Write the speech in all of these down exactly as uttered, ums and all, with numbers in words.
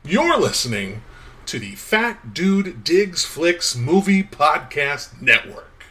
You're listening to the Fat Dude Digs Flicks Movie Podcast Network.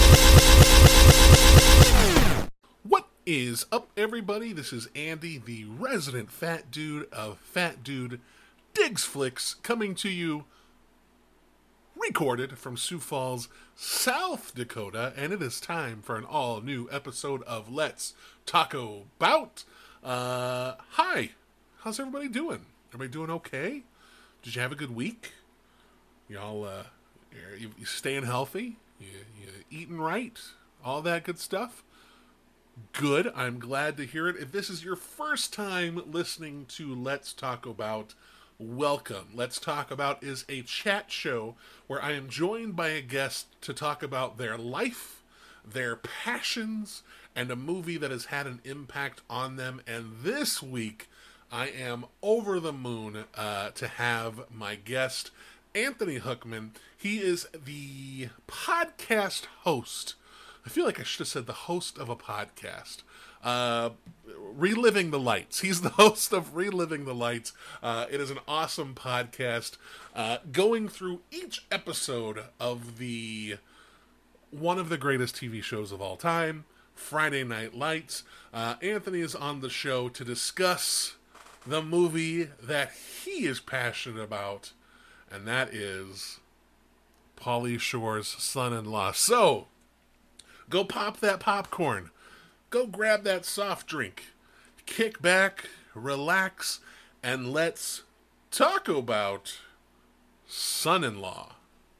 What is up, everybody? This is Andy, the resident fat dude of Fat Dude Digs Flicks, coming to you recorded from Sioux Falls, South Dakota, and it is time for an all-new episode of Let's Taco Bout. Uh, hi, how's everybody doing? Everybody doing okay? Did you have a good week? Y'all, uh, you, you staying healthy? You, you eating right? All that good stuff? Good. I'm glad to hear it. If this is your first time listening to Let's Talk About, welcome. Let's Talk About is a chat show where I am joined by a guest to talk about their life, their passions, and a movie that has had an impact on them. And this week, I am over the moon uh, to have my guest, Anthony Hookman. He is the podcast host. I feel like I should have said the host of a podcast. Uh, Reliving the Lights. He's the host of Reliving the Lights. Uh, it is an awesome podcast uh, going through each episode of the one of the greatest T V shows of all time, Friday Night Lights. Uh, Anthony is on the show to discuss the movie that he is passionate about, and that is Pauly Shore's Son-in-Law. So, go pop that popcorn. Go grab that soft drink. Kick back, relax, and let's talk about Son-in-Law.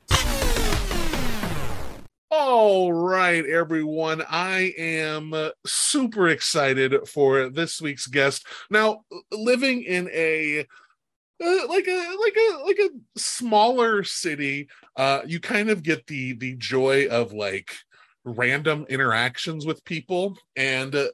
All right, everyone. I am super excited for this week's guest. Now, living in a uh, like a like a like a smaller city, uh, you kind of get the the joy of like random interactions with people, and uh,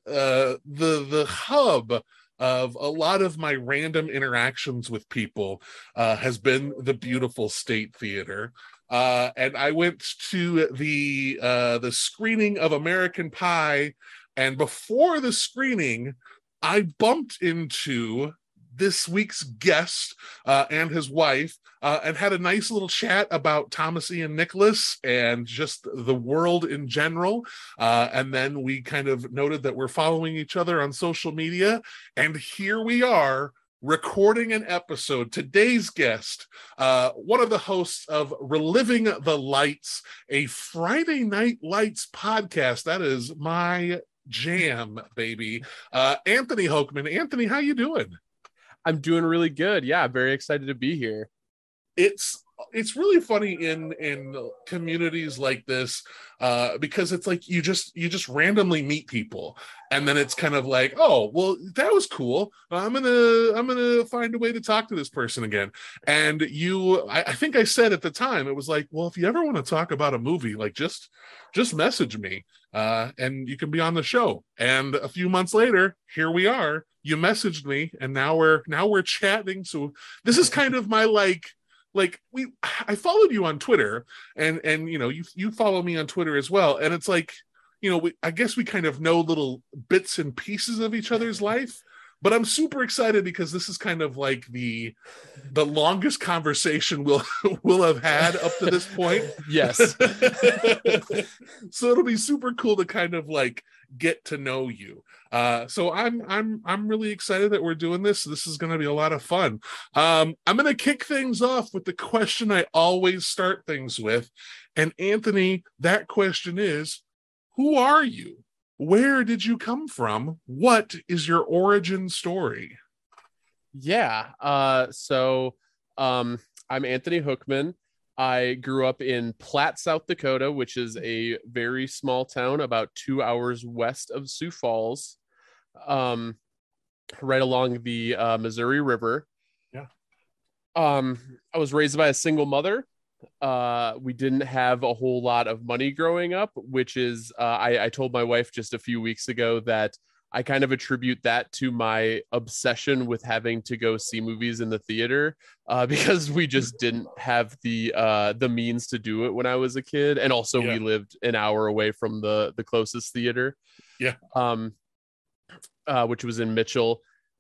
the the hub of a lot of my random interactions with people uh, has been the beautiful State Theater. Uh, and I went to the uh, the screening of American Pie, and before the screening, I bumped into this week's guest uh, and his wife, uh, and had a nice little chat about Thomas Ian Nicholas and just the world in general. Uh, and then we kind of noted that we're following each other on social media, and here we are, recording an episode. Today's guest, uh, one of the hosts of Reliving the Lights, a Friday Night Lights podcast. That is my jam, baby. Uh, Anthony Hookman. Anthony, how you doing? I'm doing really good. Yeah, very excited to be here. It's it's really funny in in communities like this uh because it's like you just you just randomly meet people, and then it's kind of like, oh well, that was cool, i'm gonna i'm gonna find a way to talk to this person again. And you I, I think I said at the time, it was like, well, if you ever want to talk about a movie, like just just message me uh and you can be on the show. And a few months later, here we are. You messaged me, and now we're now we're chatting. So this is kind of my like Like we, I followed you on Twitter, and and you know you you follow me on Twitter as well, and it's like, you know we I guess we kind of know little bits and pieces of each other's life, but I'm super excited because this is kind of like the the longest conversation we'll we'll have had up to this point. Yes. So it'll be super cool to kind of like get to know you. Uh, so I'm I'm I'm really excited that we're doing this. This is going to be a lot of fun. Um, I'm going to kick things off with the question I always start things with, and Anthony, that question is, who are you? Where did you come from? What is your origin story? Yeah. Uh, so um, I'm Anthony Hookman. I grew up in Platte, South Dakota, which is a very small town about two hours west of Sioux Falls, um, right along the uh, Missouri River. Yeah. Um, I was raised by a single mother. Uh, we didn't have a whole lot of money growing up, which is, uh, I, I told my wife just a few weeks ago that I kind of attribute that to my obsession with having to go see movies in the theater, uh, because we just didn't have the uh, the means to do it when I was a kid, and also yeah. we lived an hour away from the the closest theater, yeah, um, uh, which was in Mitchell.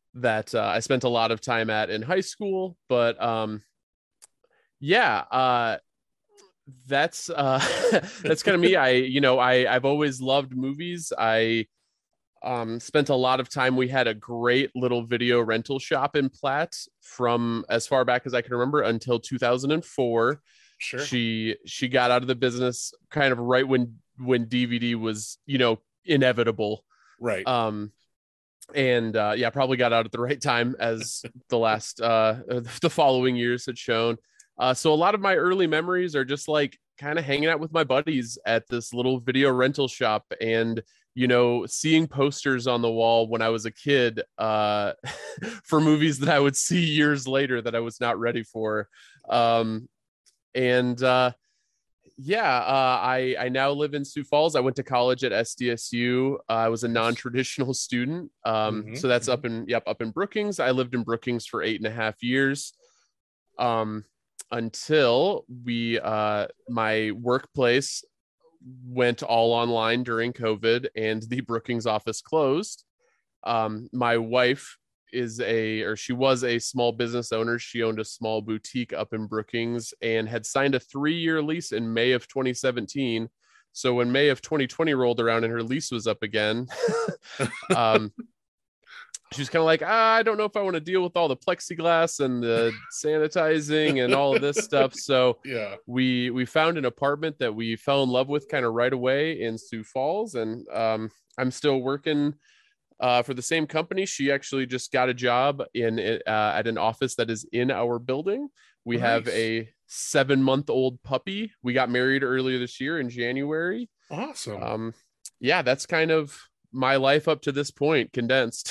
that uh, I spent a lot of time at in high school. But um, yeah, uh, that's uh, that's kind of me. I you know I I've always loved movies. I um, spent a lot of time. We had a great little video rental shop in Platt from as far back as I can remember until two thousand four. Sure. She she got out of the business kind of right when when D V D was, you know, inevitable. Right. Um, and uh, yeah, probably got out at the right time as the last uh, the following years had shown. Uh, so a lot of my early memories are just like kind of hanging out with my buddies at this little video rental shop and, you know, seeing posters on the wall when I was a kid uh, for movies that I would see years later that I was not ready for. Um, and uh, yeah, uh, I, I now live in Sioux Falls. I went to college at S D S U. Uh, I was a non-traditional student. Um, Mm-hmm. so that's up in, yep, up in Brookings. I lived in Brookings for eight and a half years. Um, until we uh my workplace went all online during COVID and the Brookings office closed. Um my wife is a or she was a small business owner. She owned a small boutique up in Brookings and had signed a three-year lease in May of twenty seventeen. So when May of twenty twenty rolled around and her lease was up again, um she's kind of like, ah, I don't know if I want to deal with all the plexiglass and the sanitizing and all of this stuff. So Yeah. we we found an apartment that we fell in love with kind of right away in Sioux Falls, and um, I'm still working uh, for the same company. She actually just got a job in uh, at an office that is in our building. We Nice. have a seven month old puppy. We got married earlier this year in January. Awesome. Um, yeah, that's kind of my life up to this point condensed.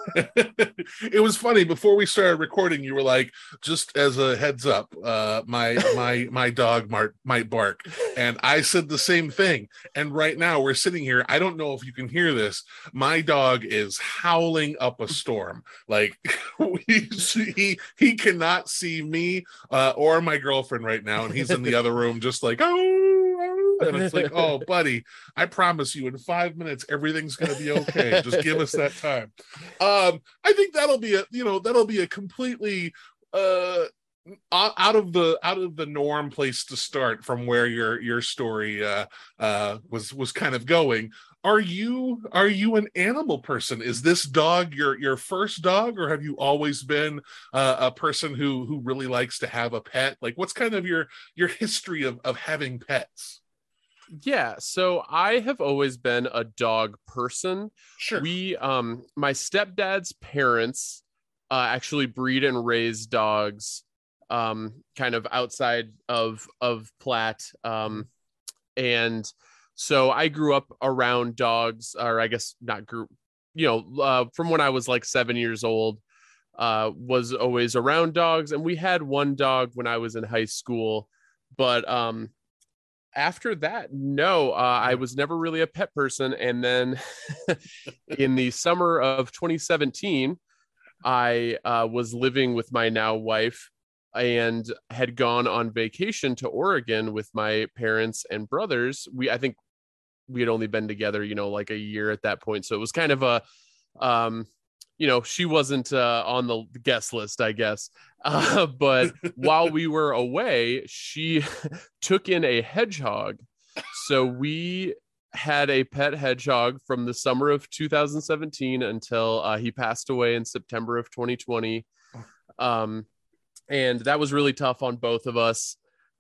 It was funny before we started recording. You were like, just as a heads up, uh my my my dog Mart might bark, and I said the same thing. And right now we're sitting here, I don't know if you can hear this, my dog is howling up a storm. Like he he, he cannot see me uh or my girlfriend right now, and he's in the other room just like, oh, and it's like, oh buddy, I promise you in five minutes everything's gonna be okay. Just give us that time. um I think that'll be a you know that'll be a completely uh out of the out of the norm place to start from where your your story uh uh was was kind of going. Are you are you an animal person? Is this dog your your first dog, or have you always been uh, a person who who really likes to have a pet? Like, what's kind of your your history of of having pets? Yeah, so I have always been a dog person. Sure. We, um, my stepdad's parents, uh, actually breed and raise dogs, um, kind of outside of of Platt, um, and so I grew up around dogs, or I guess not grew, you know, uh, from when I was like seven years old, uh, was always around dogs, and we had one dog when I was in high school, but um after that, no, uh, I was never really a pet person. And then in the summer of twenty seventeen, I uh, was living with my now wife and had gone on vacation to Oregon with my parents and brothers. We, I think we had only been together, you know, like a year at that point. So it was kind of a, um, you know, she wasn't uh, on the guest list, I guess. Uh, but while we were away, she took in a hedgehog. So we had a pet hedgehog from the summer of two thousand seventeen until uh, he passed away in September of twenty twenty. Um, and that was really tough on both of us.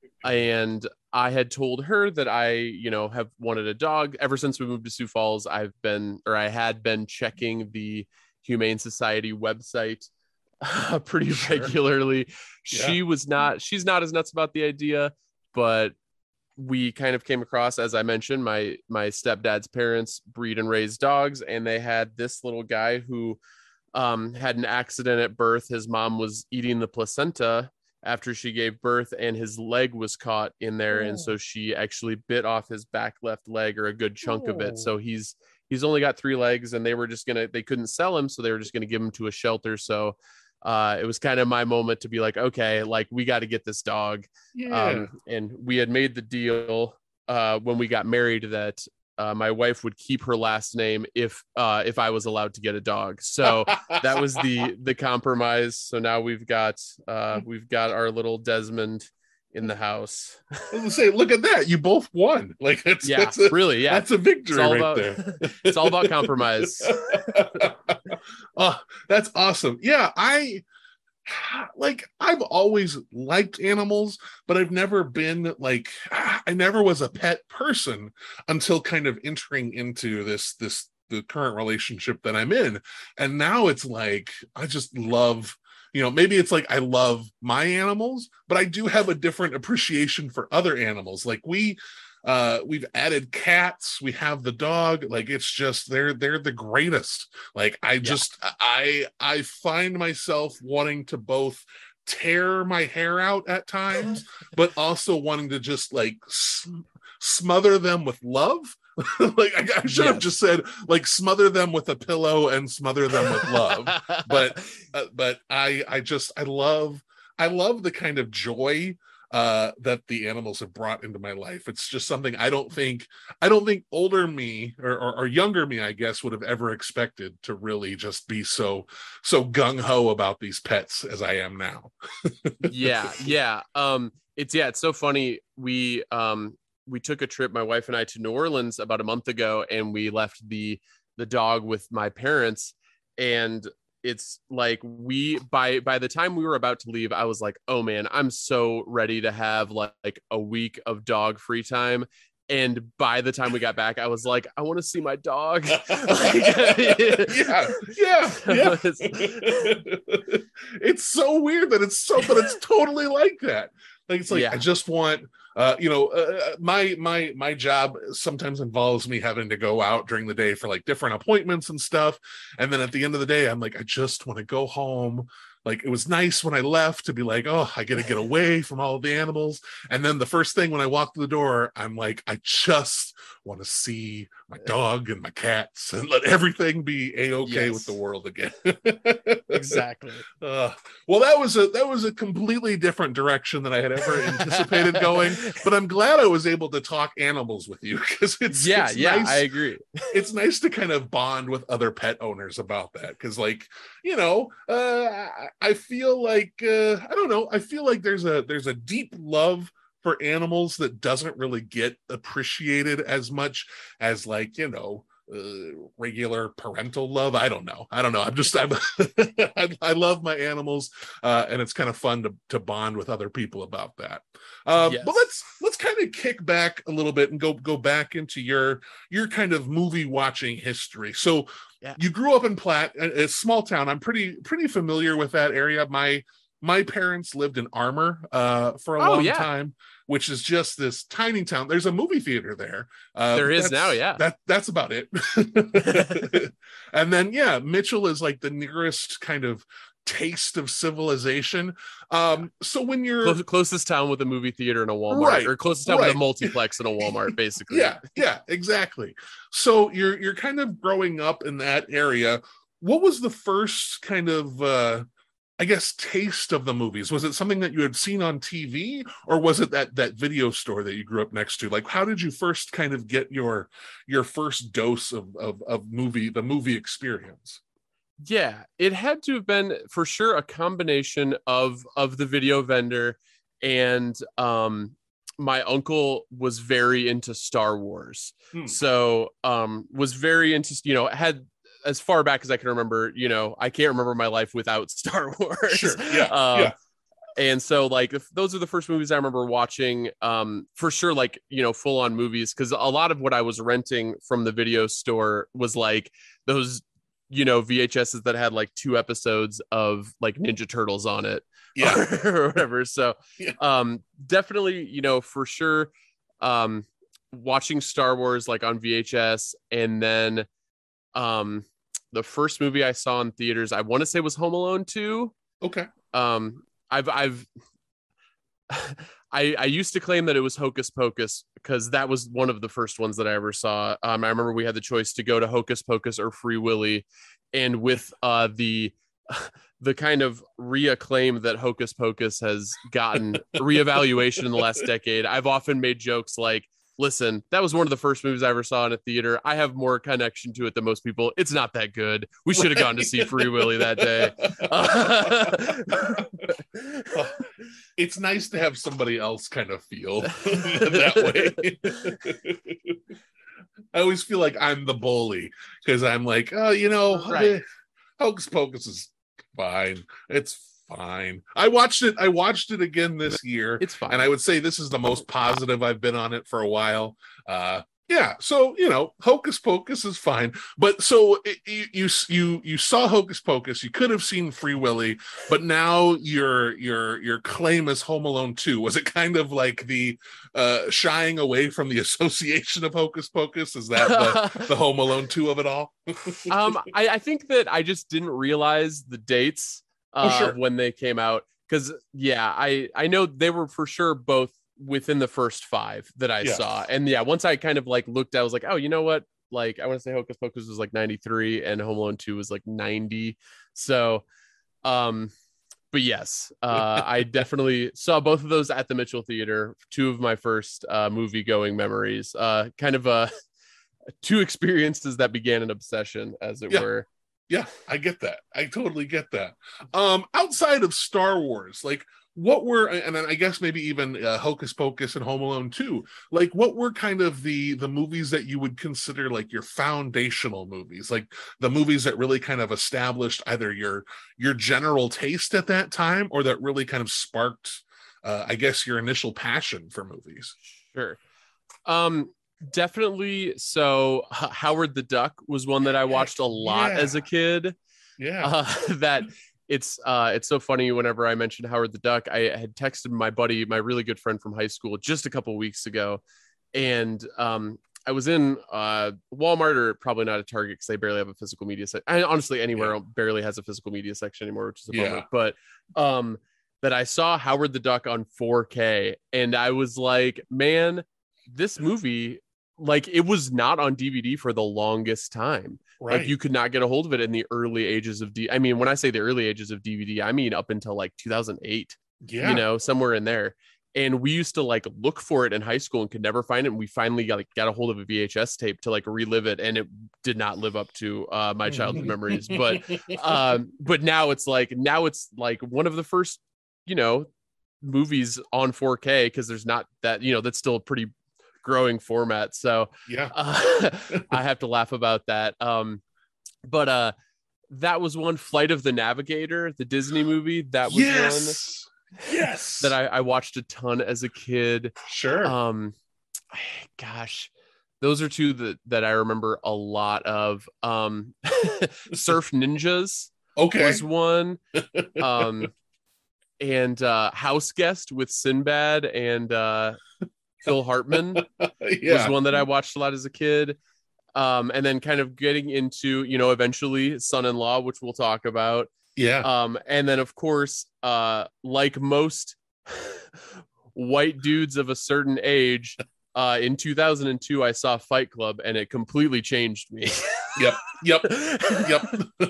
And I had told her that I, you know, have wanted a dog ever since we moved to Sioux Falls. I've been, or I had been checking the Humane Society website uh, pretty sure. regularly. Yeah. She was not, she's not as nuts about the idea, but we kind of came across, as I mentioned, my, my stepdad's parents breed and raise dogs, and they had this little guy who um, had an accident at birth. His mom was eating the placenta after she gave birth, and his leg was caught in there. Oh. And so she actually bit off his back left leg, or a good chunk oh. of it. So he's, he's only got three legs, and they were just going to, they couldn't sell him. So they were just going to give him to a shelter. So uh, it was kind of my moment to be like, okay, like we got to get this dog. Yeah. Um, and we had made the deal uh, when we got married that uh, my wife would keep her last name if uh, if I was allowed to get a dog. So that was the the compromise. So now we've got uh, we've got our little Desmond in the house. I was gonna say, look at that! You both won. Like that's yeah, that's a, really, yeah, that's a victory right about, there. It's all about compromise. Oh, that's awesome. Yeah, I like I've always liked animals, but I've never been like I never was a pet person until kind of entering into this this the current relationship that I'm in. And now it's like I just love, you know, maybe it's like I love my animals, but I do have a different appreciation for other animals. Like we uh we've added cats, we have the dog, like it's just they're they're the greatest. Like I just yeah. I I find myself wanting to both tear my hair out at times, but also wanting to just like sm- smother them with love. Like I, I should yes. have just said like smother them with a pillow and smother them with love. but uh, but I I just I love I love the kind of joy uh that the animals have brought into my life. It's just something I don't think I don't think older me or, or, or younger me, I guess, would have ever expected to really just be so so gung-ho about these pets as I am now. yeah yeah um it's yeah it's so funny. We um we took a trip, my wife and I, to New Orleans about a month ago, and we left the the dog with my parents. And it's like we by by the time we were about to leave, I was like, oh man, I'm so ready to have like, like a week of dog free time. And by the time we got back, I was like, I want to see my dog. Like, yeah, yeah, yeah. It's so weird that it's so, but it's totally like that. Like it's like yeah. I just want, uh, you know, uh, my my my job sometimes involves me having to go out during the day for like different appointments and stuff, and then at the end of the day, I'm like, I just want to go home. Like it was nice when I left to be like, oh, I get to get away from all of the animals. And then the first thing when I walk through the door, I'm like, I just want to see my dog and my cats and let everything be a-okay yes. with the world again. Exactly. Uh, well, that was a that was a completely different direction than I had ever anticipated going. But I'm glad I was able to talk animals with you because it's yeah, it's yeah, nice. I agree. It's nice to kind of bond with other pet owners about that because, like, you know, uh, I feel like uh, I don't know. I feel like there's a there's a deep love for animals that doesn't really get appreciated as much as, like, you know, uh, regular parental love. I don't know. I don't know. I'm just I'm, I, I love my animals, uh, and it's kind of fun to to bond with other people about that. Um, yes. But let's let's kind of kick back a little bit and go go back into your your kind of movie watching history. So. Yeah. You grew up in Platt, a, a small town. I'm pretty pretty familiar with that area. My my parents lived in Armour uh, for a oh, long yeah. time, which is just this tiny town. There's a movie theater there. Uh, there is now, yeah. That that's about it. And then yeah, Mitchell is like the nearest kind of taste of civilization. Um, so when you're Close, closest town with a movie theater and a Walmart, right, or closest town right. with a multiplex and a Walmart, basically. Yeah, yeah, exactly. So you're you're kind of growing up in that area. What was the first kind of uh I guess taste of the movies? Was it something that you had seen on T V, or was it that that video store that you grew up next to? Like, how did you first kind of get your your first dose of of, of movie the movie experience? Yeah, it had to have been for sure a combination of of the video vendor, and um my uncle was very into Star Wars. Hmm. So um was very into, you know, had as far back as I can remember, you know, I can't remember my life without Star Wars. Sure. Yeah. um, yeah. And so like if those are the first movies I remember watching, um, for sure, like, you know, full on movies, because a lot of what I was renting from the video store was like those, you know, V H S's that had like two episodes of like Ninja Turtles on it, yeah, or whatever. So, yeah. um, definitely, you know, for sure, um, watching Star Wars like on V H S, and then, um, the first movie I saw in theaters, I want to say was Home Alone two. Okay. Um, I've I've I, I used to claim that it was Hocus Pocus because that was one of the first ones that I ever saw. Um, I remember we had the choice to go to Hocus Pocus or Free Willy, and with uh, the the kind of reacclaim that Hocus Pocus has gotten reevaluation in the last decade, I've often made jokes like, listen, that was one of the first movies I ever saw in a theater. I have more connection to it than most people. It's not that good. We should have right. gone to see Free Willy that day. Uh, it's nice to have somebody else kind of feel that way. I always feel like I'm the bully because I'm like, oh, you know, right. Hocus Pocus is fine. It's fine. I watched it. I watched it again this year. It's fine. And I would say this is the most positive I've been on it for a while. Uh, yeah. So, you know, Hocus Pocus is fine. But so it, you, you, you, you saw Hocus Pocus, you could have seen Free Willy, but now your, your, your claim is Home Alone two. Was it kind of like the uh, shying away from the association of Hocus Pocus? Is that the, the Home Alone two of it all? um, I, I think that I just didn't realize the dates Uh, oh, sure. when they came out, because yeah I I know they were for sure both within the first five that I yeah. saw, and yeah once I kind of like looked, I was like, oh, you know what, like I want to say Hocus Pocus was like ninety-three and Home Alone two was like ninety, so um but yes uh I definitely saw both of those at the Mitchell Theater, two of my first uh movie going memories, uh kind of uh two experiences that began an obsession, as it yeah. were. Yeah, I get that. I totally get that. Um, outside of Star Wars, like what were, and I guess maybe even uh, Hocus Pocus and Home Alone two, like what were kind of the the movies that you would consider like your foundational movies, like the movies that really kind of established either your your general taste at that time, or that really kind of sparked, uh, I guess, your initial passion for movies? Sure. Um. Definitely. So H- Howard the Duck was one that I watched a lot yeah. as a kid. Yeah. Uh, that it's uh, it's so funny. Whenever I mentioned Howard the Duck, I had texted my buddy, my really good friend from high school, just a couple weeks ago, and um, I was in uh, Walmart, or probably not a Target because they barely have a physical media section. I honestly anywhere yeah. barely has a physical media section anymore, which is a bummer. Yeah. But um, that I saw Howard the Duck on four K, and I was like, man, this movie. Like, it was not on D V D for the longest time. Right. Like, you could not get a hold of it in the early ages of D. I mean, when I say the early ages of D V D, I mean up until like two thousand eight. Yeah. You know, somewhere in there. And we used to like look for it in high school and could never find it. And we finally got like got a hold of a V H S tape to like relive it, and it did not live up to uh, my childhood memories. But um, but now it's like now it's like one of the first, you know, movies on four K, because there's not that, you know, that's still a pretty growing format, so yeah uh, I have to laugh about that. Um but uh that was one. Flight of the Navigator, the Disney movie, that was yes. one yes that I, I watched a ton as a kid. Sure. Um gosh, those are two that that I remember a lot of. um Surf Ninjas okay was one. Um and uh House Guest with Sinbad and uh Phil Hartman yeah. was one that I watched a lot as a kid. Um, and then kind of getting into, you know, eventually Son-in-Law, which we'll talk about. Yeah. Um, and then, of course, uh, like most white dudes of a certain age, uh, in two thousand two, I saw Fight Club, and it completely changed me. Yep. Yep. Yep.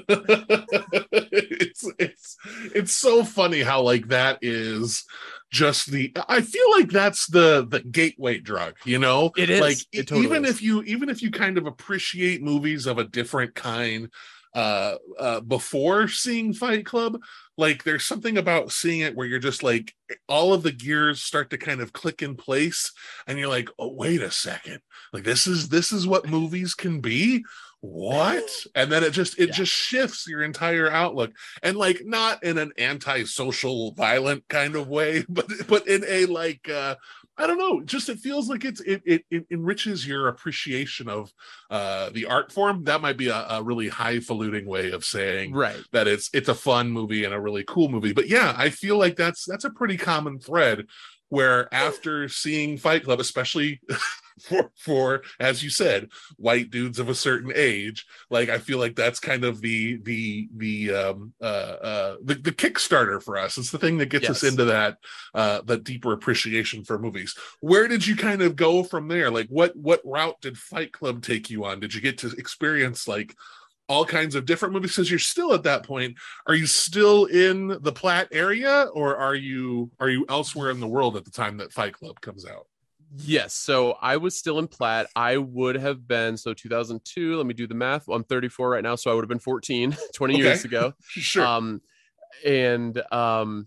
it's it's it's so funny how like that is just the, I feel like that's the the gateway drug, you know? It is. Like it totally even is. if you even if you kind of appreciate movies of a different kind uh uh before seeing Fight Club, like there's something about seeing it where you're just like all of the gears start to kind of click in place, and you're like, oh, wait a second, like this is this is what movies can be. What? And then it just it yeah. just shifts your entire outlook, and like not in an anti-social violent kind of way, but but in a like uh I don't know, just it feels like it's it it, it enriches your appreciation of uh the art form. That might be a, a really highfalutin way of saying right that it's it's a fun movie and a really cool movie. But yeah, I feel like that's that's a pretty common thread, where after seeing Fight Club, especially for, for, as you said, white dudes of a certain age, like I feel like that's kind of the the the um uh uh the, the Kickstarter for us. It's the thing that gets yes. us into that uh that deeper appreciation for movies. Where did you kind of go from there? Like what what route did Fight Club take you on? Did you get to experience like all kinds of different movies? Because you're still at that point, are you still in the Platte area, or are you are you elsewhere in the world at the time that Fight Club comes out? Yes. So I was still in Platt. I would have been, so two thousand two, let me do the math. Well, I'm thirty-four right now. So I would have been fourteen, twenty Okay, years ago. sure. Um, and um,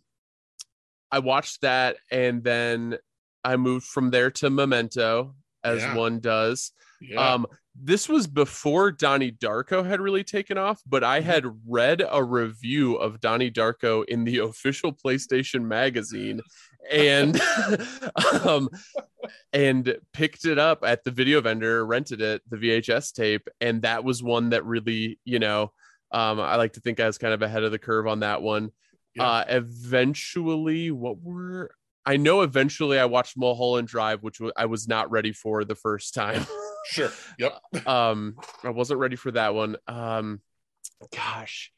I watched that. And then I moved from there to Memento, as Yeah. one does. Yeah. Um, this was before Donnie Darko had really taken off, but I had read a review of Donnie Darko in the official PlayStation magazine and um and picked it up at the video vendor, rented it, the V H S tape, and that was one that really, you know, um I like to think I was kind of ahead of the curve on that one. Yeah. Uh eventually, what were I know eventually I watched Mulholland Drive, which I was not ready for the first time. Sure. Yep. um, I wasn't ready for that one. Um, gosh,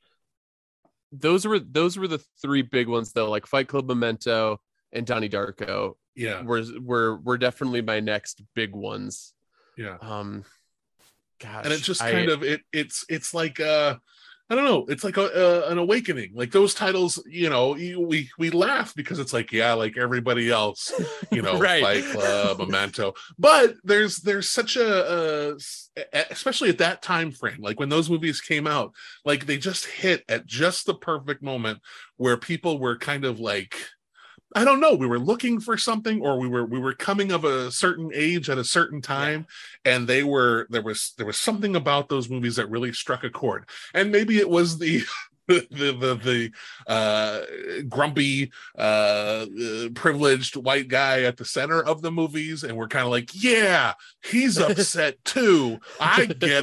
those were those were the three big ones though. Like Fight Club, Memento, and Donnie Darko. Yeah. were were were definitely my next big ones. Yeah. Um, gosh, And it's just I, kind of it. It's it's like uh, I don't know. It's like a, a, an awakening. Like those titles, you know, you, we we laugh because it's like, yeah, like everybody else, you know, Right. Fight Club, Memento. But there's there's such a, a, especially at that time frame, like when those movies came out, like they just hit at just the perfect moment where people were kind of like, I don't know, we were looking for something, or we were we were coming of a certain age at a certain time, yeah. and they were there was there was something about those movies that really struck a chord. And maybe it was the the the, the uh, grumpy, uh, uh, privileged white guy at the center of the movies, and we're kind of like, yeah, he's upset too. I get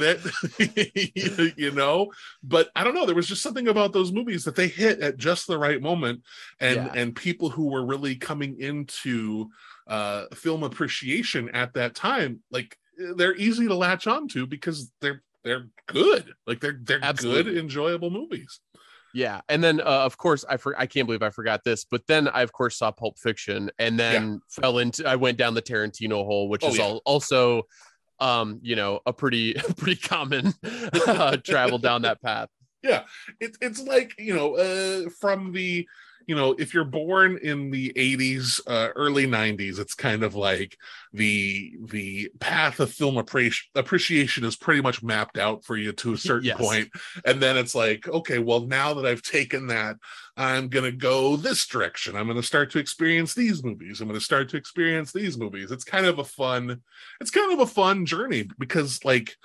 it, you know. But I don't know. There was just something about those movies that they hit at just the right moment, and yeah. and people who were really coming into uh, film appreciation at that time, like they're easy to latch onto because they're they're good. Like they're they're Absolutely. good, enjoyable movies. Yeah, and then uh, of course I for- I can't believe I forgot this, but then I of course saw Pulp Fiction, and then yeah. fell into I went down the Tarantino hole, which oh, is yeah. all, also, um, you know, a pretty pretty common uh, travel down that path. Yeah, it's it's like, you know, uh, from the, you know, if you're born in the eighties, uh, early nineties, it's kind of like the the path of film appreci- appreciation is pretty much mapped out for you to a certain yes. point. And then it's like, okay, well, now that I've taken that, I'm going to go this direction. I'm going to start to experience these movies. I'm going to start to experience these movies. It's kind of a fun, it's kind of a fun journey because, like,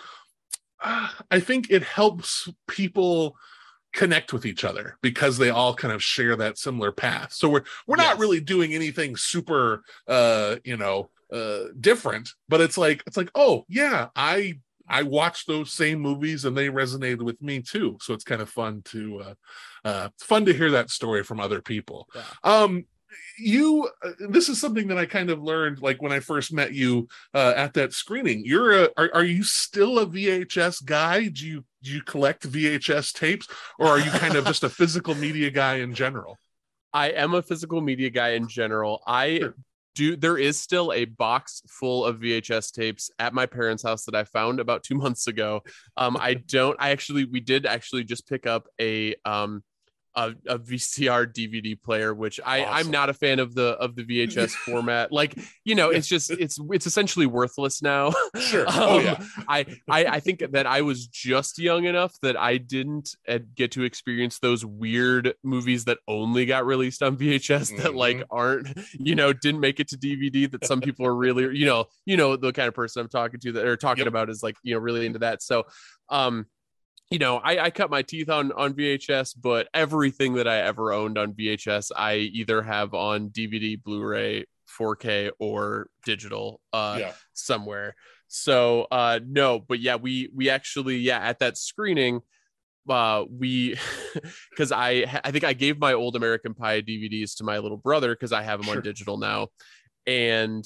uh, I think it helps people connect with each other because they all kind of share that similar path. So we're we're yes. not really doing anything super uh you know uh different, but it's like it's like oh yeah, I I watched those same movies and they resonated with me too. So it's kind of fun to uh uh fun to hear that story from other people. Yeah. Um you uh, this is something that I kind of learned like when I first met you uh at that screening. You're a are, are you still a V H S guy? Do you do you collect V H S tapes, or are you kind of just a physical media guy in general? I am a physical media guy in general. I sure. do there is still a box full of V H S tapes at my parents' house that I found about two months ago. Um I don't I actually we did actually just pick up a um A, a V C R D V D player, which I awesome. I'm not a fan of the of the V H S format. Like, you know, it's just it's it's essentially worthless now. Sure. um, oh yeah. I, I I think that I was just young enough that I didn't get to experience those weird movies that only got released on V H S that mm-hmm. like aren't, you know, didn't make it to D V D, that some people are really, you know, you know the kind of person I'm talking to that are talking yep. about is like, you know, really into that. So um you know, I, I cut my teeth on, on V H S, but everything that I ever owned on V H S, I either have on D V D, Blu-ray, four K, or digital uh, yeah. somewhere. So uh, no, but yeah, we we actually yeah at that screening, uh, we because I I think I gave my old American Pie D V Ds to my little brother because I have them sure. on digital now, and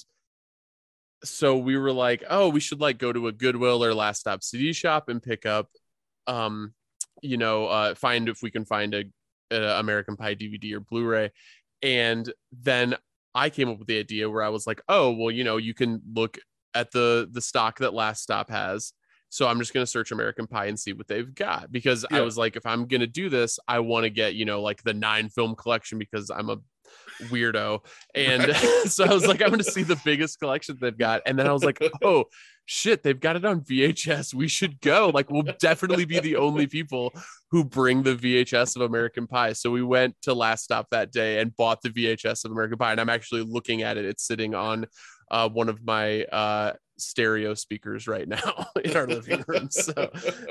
so we were like, oh, we should like go to a Goodwill or Last Stop C D shop and pick up. um you know uh find if we can find a, a American Pie D V D or Blu-ray. And then I came up with the idea where I was like, oh well, you know, you can look at the the stock that Last Stop has, so I'm just going to search American Pie and see what they've got, because yeah. I was like, if I'm going to do this, I want to get, you know, like the nine film collection, because I'm a weirdo. And Right. so I was like, I'm going to see the biggest collection they've got. And then I was like, oh, shit, they've got it on V H S. We should go. Like, we'll definitely be the only people who bring the V H S of American Pie. So we went to Last Stop that day and bought the V H S of American Pie. And I'm actually looking at it. It's sitting on uh, one of my uh, stereo speakers right now in our living room. So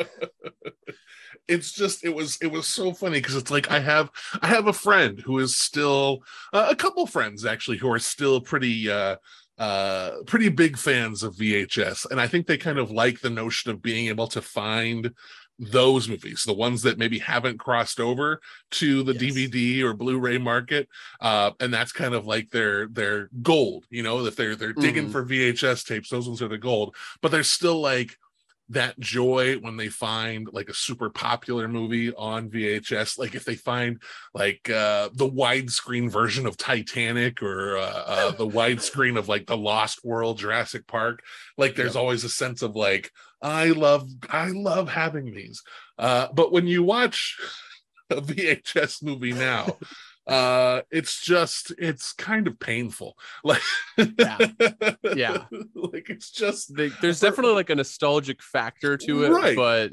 it's just it was it was so funny because it's like I have I have a friend who is still uh, a couple friends actually who are still pretty uh uh pretty big fans of V H S, and I think they kind of like the notion of being able to find those movies, the ones that maybe haven't crossed over to the yes. D V D or Blu-ray market, uh and that's kind of like their their gold, you know, if they're they're digging mm. for V H S tapes, those ones are the gold. But there's still like that joy when they find like a super popular movie on V H S, like if they find like uh the widescreen version of Titanic or uh, uh the widescreen of like The Lost World, Jurassic Park. Like there's yep. always a sense of like I love I love having these, uh but when you watch a V H S movie now, uh it's just it's kind of painful. Like yeah yeah like it's just they, there's definitely like a nostalgic factor to it, right? But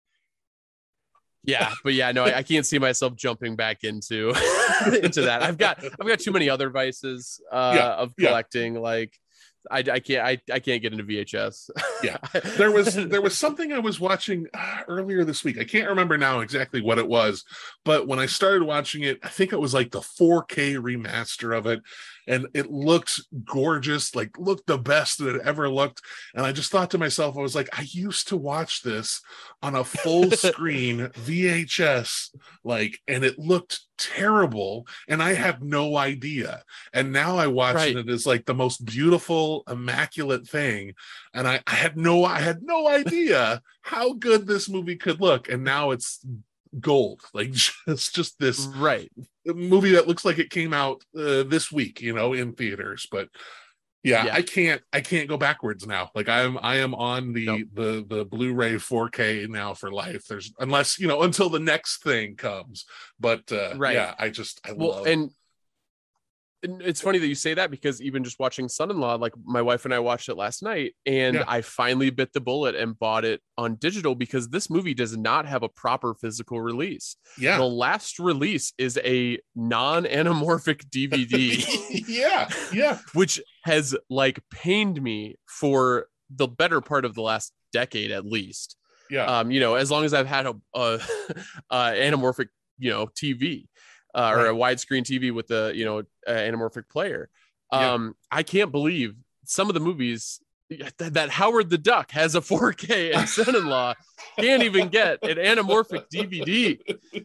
yeah but yeah no I, I can't see myself jumping back into into that. I've got I've got too many other vices uh yeah, of collecting. Yeah. Like I, I can't I, I can't get into V H S. Yeah, there was there was something I was watching uh, earlier this week. I can't remember now exactly what it was, but when I started watching it, I think it was like the four K remaster of it, and it looked gorgeous, like looked the best that it ever looked. And I just thought to myself, I was like, I used to watch this on a full screen V H S, like, and it looked terrible, and I had no idea. And now I watch right. it as like the most beautiful, immaculate thing, and I, I had no I had no idea how good this movie could look. And now it's gold. Like it's just this right movie that looks like it came out uh, this week, you know, in theaters. But yeah, yeah, I can't I can't go backwards now. Like I am I am on the nope. the the Blu-ray four K now for life. There's unless, you know, until the next thing comes. But uh right. yeah, I just I well, love and it's funny that you say that, because even just watching Son-in-Law, like my wife and I watched it last night, and yeah. I finally bit the bullet and bought it on digital, because this movie does not have a proper physical release. Yeah. The last release is a non-anamorphic D V D. yeah. Yeah. Which has like pained me for the better part of the last decade, at least. Yeah. Um, you know, as long as I've had a, a, a anamorphic, you know, T V. Uh, or right. a widescreen T V with the, you know, uh, anamorphic player. Um, yeah. I can't believe some of the movies that, that Howard the Duck has a four K and Son-in-Law can't even get an anamorphic D V D.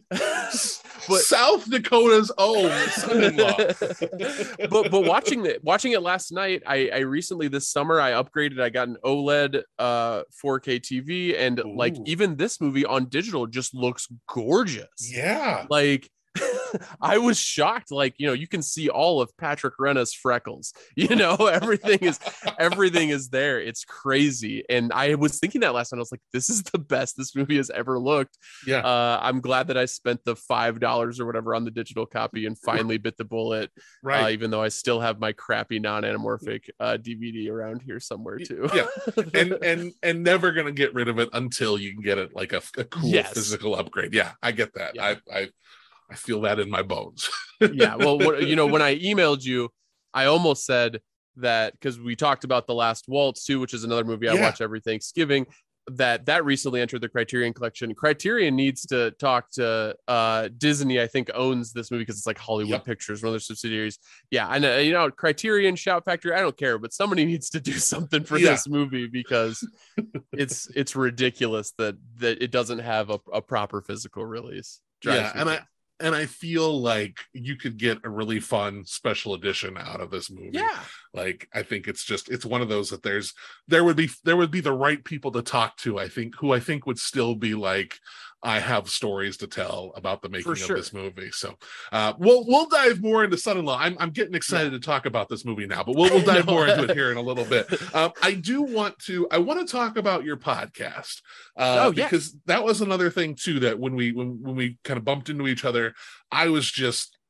But South Dakota's own Son-in-Law. but but watching it watching it last night, I, I recently this summer I upgraded. I got an OLED uh, four K T V, and Ooh. like even this movie on digital just looks gorgeous. Yeah, like. I was shocked. Like, you know, you can see all of Patrick Renna's freckles, you know, everything is, everything is there. It's crazy. And I was thinking that last night. I was like, this is the best this movie has ever looked. Yeah. Uh, I'm glad that I spent the five dollars or whatever on the digital copy and finally bit the bullet. Right. Uh, even though I still have my crappy non-anamorphic uh, D V D around here somewhere too. Yeah. And, and, and never going to get rid of it until you can get it like a, a cool yes. physical upgrade. Yeah. I get that. Yeah. I, I, I feel that in my bones. Yeah. Well, what, you know, when I emailed you, I almost said that, because we talked about The Last Waltz too, which is another movie I yeah. watch every Thanksgiving, that that recently entered the Criterion Collection. Criterion needs to talk to uh, Disney. I think owns this movie because it's like Hollywood yep. Pictures, one of their subsidiaries. Yeah. And, uh, you know, Criterion, Shout Factory, I don't care, but somebody needs to do something for yeah. this movie, because it's, it's ridiculous that, that it doesn't have a, a proper physical release. Drives yeah. And I, And I feel like you could get a really fun special edition out of this movie. Yeah. Like, I think it's just, it's one of those that there's, there would be, there would be the right people to talk to, I think, who I think would still be like, I have stories to tell about the making sure. of this movie. So uh, we'll, we'll dive more into Son-in-Law. I'm, I'm getting excited yeah. to talk about this movie now, but we'll, we'll dive more into it here in a little bit. Um, I do want to, I want to talk about your podcast uh, oh, because yeah. that was another thing too, that when we, when, when we kind of bumped into each other, I was just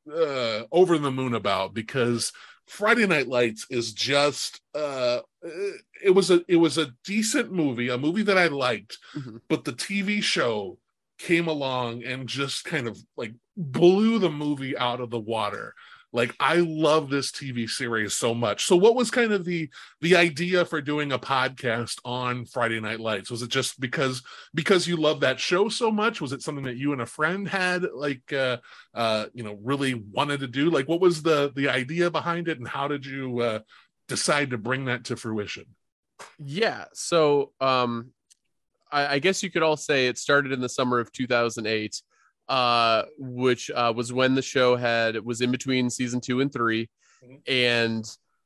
uh, over the moon about, because Friday Night Lights is just uh, it was a it was a decent movie, a movie that I liked, mm-hmm. but the T V show came along and just kind of like blew the movie out of the water. Like, I love this T V series so much. So what was kind of the the idea for doing a podcast on Friday Night Lights? Was it just because because you love that show so much? Was it something that you and a friend had like uh uh you know really wanted to do? Like, what was the the idea behind it, and how did you uh decide to bring that to fruition? Yeah, so um I, I guess you could all say it started in the summer of two thousand eight. Uh, which uh, was when the show had was in between season two and three, mm-hmm. and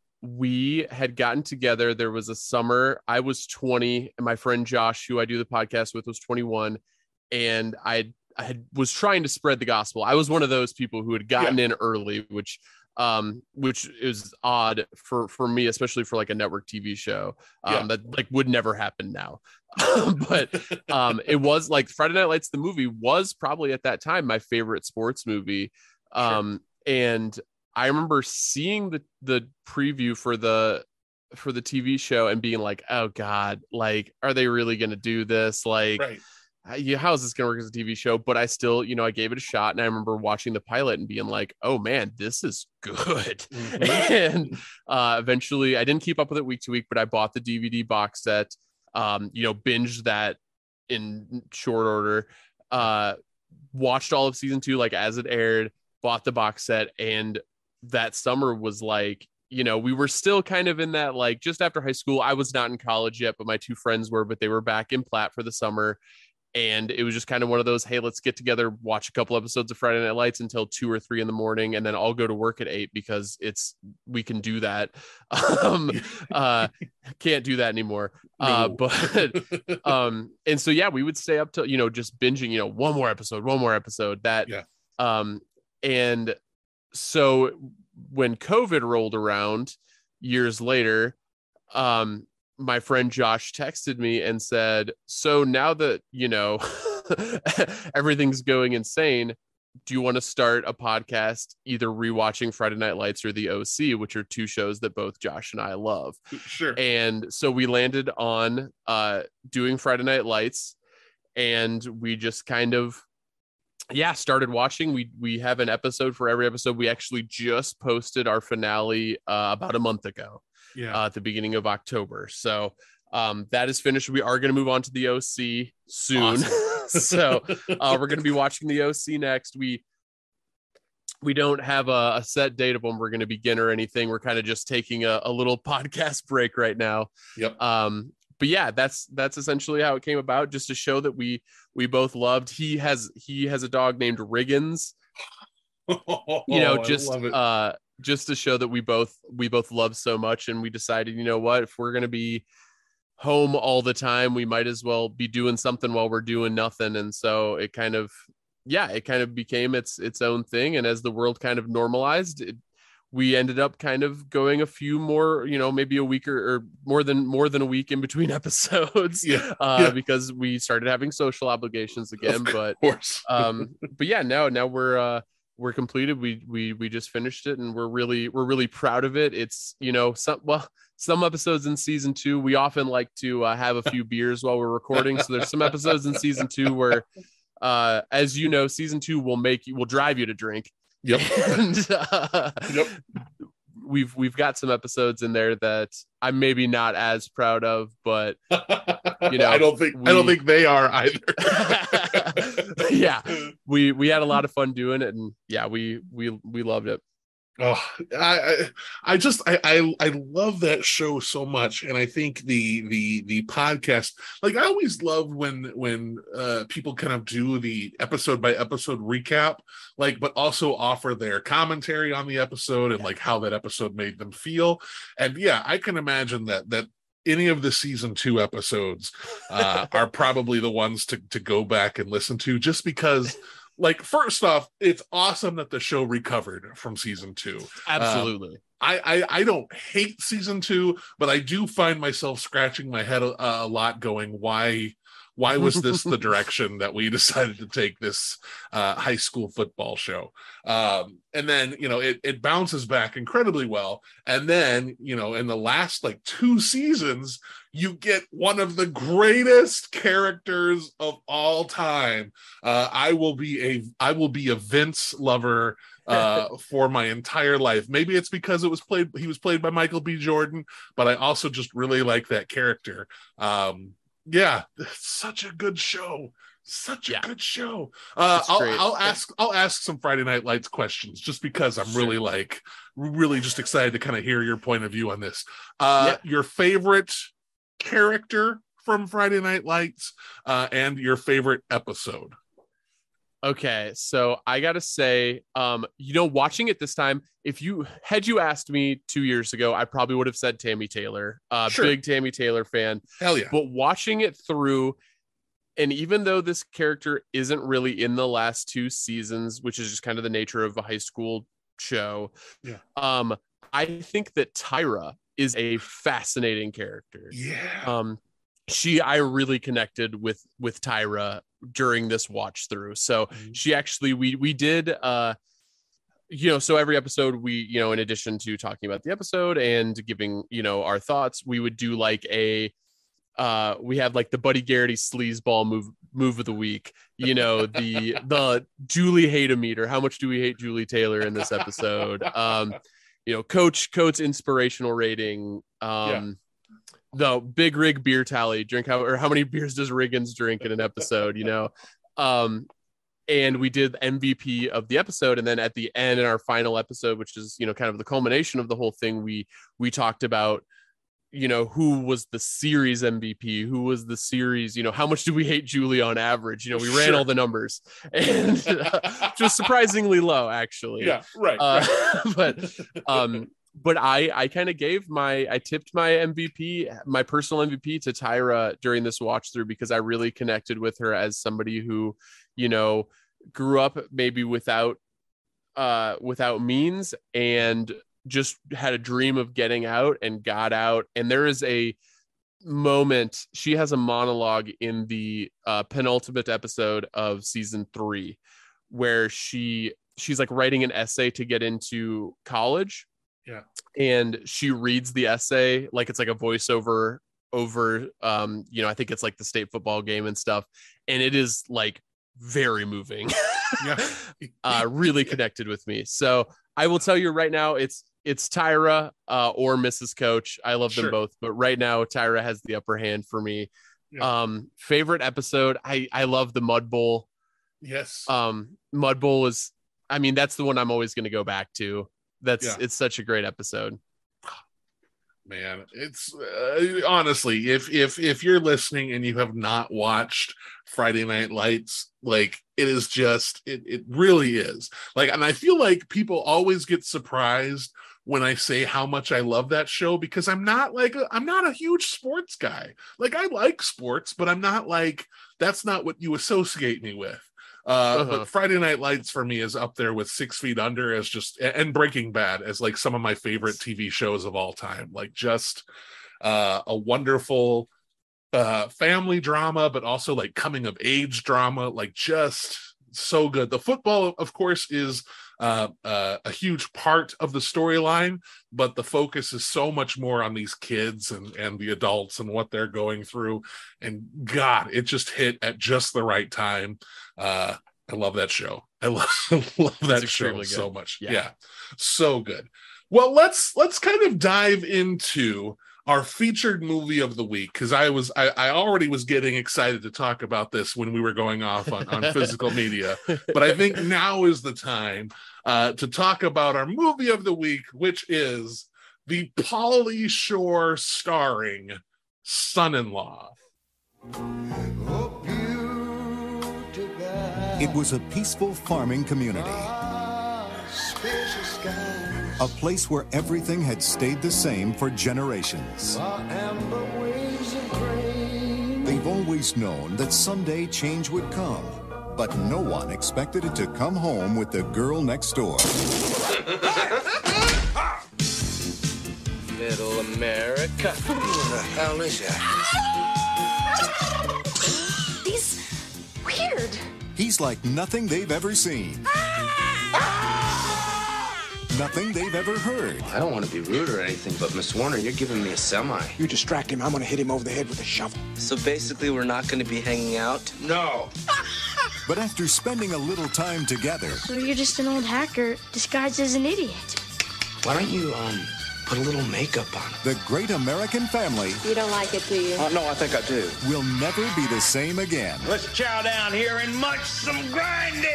we had gotten together. There was a summer. I was twenty, and my friend Josh, who I do the podcast with, was twenty-one, and I I had was trying to spread the gospel. I was one of those people who had gotten yeah. in early, which um which is odd for for me, especially for like a network T V show um yeah. that like would never happen now. But um it was like Friday Night Lights, the movie, was probably at that time my favorite sports movie. Um sure. And I remember seeing the the preview for the for the T V show and being like, oh god, like, are they really gonna do this? Like, right. Yeah, how is this going to work as a T V show? But I still, you know, I gave it a shot, and I remember watching the pilot and being like, oh man, this is good. Mm-hmm. And uh, eventually I didn't keep up with it week to week, but I bought the D V D box set, um, you know, binged that in short order, uh, watched all of season two, like as it aired, bought the box set. And that summer was like, you know, we were still kind of in that, like, just after high school. I was not in college yet, but my two friends were, but they were back in Platt for the summer. And it was just kind of one of those, hey, let's get together, watch a couple episodes of Friday Night Lights until two or three in the morning, and then I'll go to work at eight because it's we can do that. Um, uh, can't do that anymore. No. Uh, but um, and so yeah, we would stay up till, you know, just binging, you know, one more episode, one more episode. That yeah. Um, and so when COVID rolled around years later, um. my friend Josh texted me and said, so now that, you know, everything's going insane, do you want to start a podcast either rewatching Friday Night Lights or The O C, which are two shows that both Josh and I love? Sure. And so we landed on uh, doing Friday Night Lights, and we just kind of, yeah, started watching. We we have an episode for every episode. We actually just posted our finale uh, about a month ago. Yeah, uh, at the beginning of October. So um, that is finished. We are going to move on to the O C soon. Awesome. So uh, we're going to be watching the O C next. We we don't have a, a set date of when we're going to begin or anything. We're kind of just taking a, a little podcast break right now. Yep. Um, but yeah, that's that's essentially how it came about. Just to show that we we both loved. He has he has a dog named Riggins. Oh, you know, just uh. just to show that we both we both love so much, and we decided, you know what, if we're going to be home all the time, we might as well be doing something while we're doing nothing. And so it kind of yeah it kind of became its its own thing. And as the world kind of normalized, it, we ended up kind of going a few more, you know, maybe a week or, or more than more than a week in between episodes. Yeah, uh, yeah. Because we started having social obligations again. Of but course. um but yeah now now we're uh we're completed. We we we just finished it, and we're really we're really proud of it. It's, you know, some well some episodes in season two, we often like to uh, have a few beers while we're recording. So there's some episodes in season two where, uh, as you know, season two will make you will drive you to drink. Yep. And, uh, yep. We've we've got some episodes in there that I'm maybe not as proud of, but you know, I don't think we, I don't think they are either. Yeah, we we had a lot of fun doing it, and yeah, we we we loved it. Oh, I, I, I just, I, I, I love that show so much. And I think the, the, the podcast, like, I always love when, when, uh, people kind of do the episode by episode recap, like, but also offer their commentary on the episode and like how that episode made them feel. And yeah, I can imagine that, that any of the season two episodes, uh, are probably the ones to, to go back and listen to, just because, like, first off, it's awesome that the show recovered from season two. Absolutely. Um, I, I I don't hate season two, but I do find myself scratching my head a, a lot going, why why was this the direction that we decided to take this uh, high school football show? Um, and then, you know, it, it bounces back incredibly well. And then, you know, in the last like two seasons, you get one of the greatest characters of all time. Uh, I will be a I will be a Vince lover uh, for my entire life. Maybe it's because it was played he was played by Michael B. Jordan, but I also just really like that character. Um, yeah, it's such a good show. Such a yeah. good show. Uh, I'll, I'll ask I'll ask some Friday Night Lights questions just because I'm sure. really like really just excited to kind of hear your point of view on this. Uh, yeah. Your favorite character from Friday Night Lights uh, and your favorite episode. Okay, so I gotta say, um, you know, watching it this time, if you had you asked me two years ago, I probably would have said Tammy Taylor. Uh, sure. Big Tammy Taylor fan. Hell yeah! But watching it through, and even though this character isn't really in the last two seasons, which is just kind of the nature of a high school show, yeah. Um, I think that Tyra is a fascinating character. Yeah. Um, she, I really connected with with Tyra during this watch through. So mm-hmm. she actually, we we did, uh, you know, so every episode we, you know, in addition to talking about the episode and giving, you know, our thoughts, we would do like a, uh, we had like the Buddy Garrity sleazeball move move of the week. You know, the the Julie hate-o-meter. How much do we hate Julie Taylor in this episode? Um, you know, Coach Coates inspirational rating. Um, yeah. The big rig beer tally, drink how or how many beers does Riggins drink in an episode, you know? Um, and we did M V P of the episode. And then at the end in our final episode, which is, you know, kind of the culmination of the whole thing, we, we talked about, you know, who was the series M V P, who was the series, you know, how much do we hate Julie on average? You know, we ran sure. all the numbers and uh, just surprisingly low, actually. Yeah, right. Uh, right. but, um, But I, I kind of gave my, I tipped my M V P, my personal M V P to Tyra during this watch through because I really connected with her as somebody who, you know, grew up maybe without, uh, without means and just had a dream of getting out and got out. And there is a moment, she has a monologue in the uh, penultimate episode of season three where she, she's like writing an essay to get into college. Yeah. And she reads the essay like it's like a voiceover over um, you know, I think it's like the state football game and stuff. And it is like very moving. Yeah. uh really connected with me. So I will tell you right now, it's it's Tyra uh or Missus Coach. I love them sure. both, but right now Tyra has the upper hand for me. Yeah. Um, favorite episode, I I love the Mud Bowl. Yes. Um, Mud Bowl is, I mean, that's the one I'm always going to go back to. That's yeah. It's such a great episode. Man, it's uh, honestly, if if if you're listening and you have not watched Friday Night Lights, like it is just it it really is. Like, and I feel like people always get surprised when I say how much I love that show because I'm not like a, I'm not a huge sports guy. Like I like sports, but I'm not like that's not what you associate me with. Uh, uh-huh. But Friday Night Lights for me is up there with Six Feet Under as just and Breaking Bad as like some of my favorite T V shows of all time. Like just uh, a wonderful uh, family drama, but also like coming of age drama. Like just so good. The football, of course, is uh, uh, a huge part of the storyline, but the focus is so much more on these kids and and the adults and what they're going through. And God, it just hit at just the right time. Uh, I love that show. I love, love that show good. so much. Yeah. yeah, so good. Well, let's let's kind of dive into our featured movie of the week because I was I, I already was getting excited to talk about this when we were going off on, on physical media, but I think now is the time uh, to talk about our movie of the week, which is the Pauly Shore starring Son-in-Law. It was a peaceful farming community. A place where everything had stayed the same for generations. They've always known that someday change would come, but no one expected it to come home with the girl next door. Middle America. Who the hell is that? weird. He's like nothing they've ever seen. Nothing they've ever heard. I don't want to be rude or anything, but Miss Warner, you're giving me a semi. You distract him, I'm gonna hit him over the head with a shovel. So basically, we're not going to be hanging out? No. But after spending a little time together... So you're just an old hacker disguised as an idiot. Why don't you, um, put a little makeup on him? The great American family... You don't like it, do you? Uh, no, I think I do. ...will never be the same again. Let's chow down here and munch some grinding!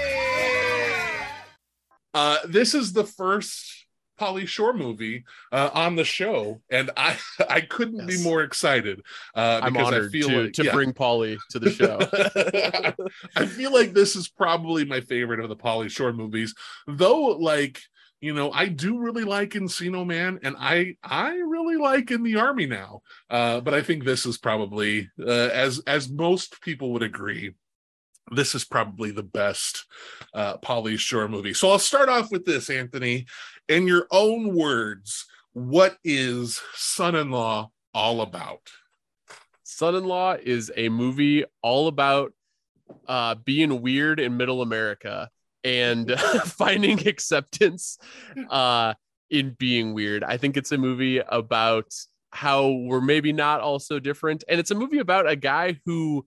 Uh, this is the first Pauly Shore movie uh, on the show, and I I couldn't yes. be more excited. Uh, I'm honored I feel to, like, to yeah. bring Pauly to the show. I feel like this is probably my favorite of the Pauly Shore movies, though. Like, you know, I do really like Encino Man, and I I really like In the Army Now. Uh, but I think this is probably, uh, as as most people would agree, this is probably the best uh, Pauly Shore movie. So I'll start off with this, Anthony. In your own words, what is Son-in-Law all about? Son-in-Law is a movie all about uh, being weird in middle America and finding acceptance uh, in being weird. I think it's a movie about how we're maybe not all so different. And it's a movie about a guy who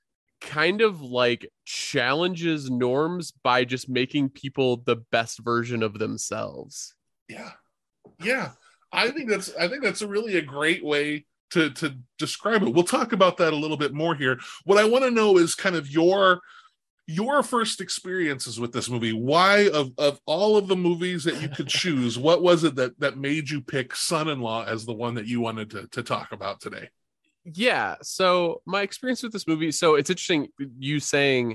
kind of like challenges norms by just making people the best version of themselves. Yeah. Yeah. I think that's I think that's a really a great way to to describe it. We'll talk about that a little bit more here. What I want to know is kind of your your first experiences with this movie. Why, of of all of the movies that you could choose, what was it that that made you pick Son-in-Law as the one that you wanted to to talk about today? Yeah, so my experience with this movie, so it's interesting you saying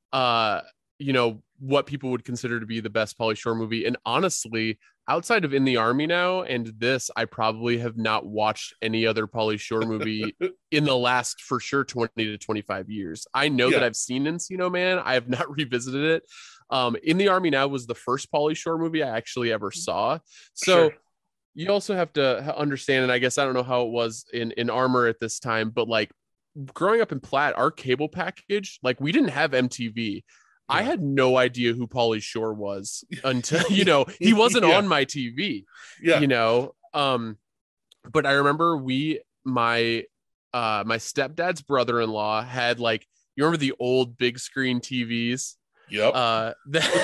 uh you know what people would consider to be the best Pauly Shore movie, and honestly, outside of In the Army Now and this, I probably have not watched any other Pauly Shore movie in the last, for sure, twenty to twenty-five years. I know yeah. that I've seen Encino Man. I have not revisited it. Um, In the Army Now was the first Pauly Shore movie I actually ever saw. So sure. You also have to understand, and I guess I don't know how it was in, in Armor at this time, but like growing up in Platt, our cable package, like we didn't have M T V. Yeah. I had no idea who Pauly Shore was until, you know, he wasn't yeah. on my T V, yeah. you know? Um, but I remember we, my, uh, my stepdad's brother-in-law had like, you remember the old big screen T Vs? Yep. Uh,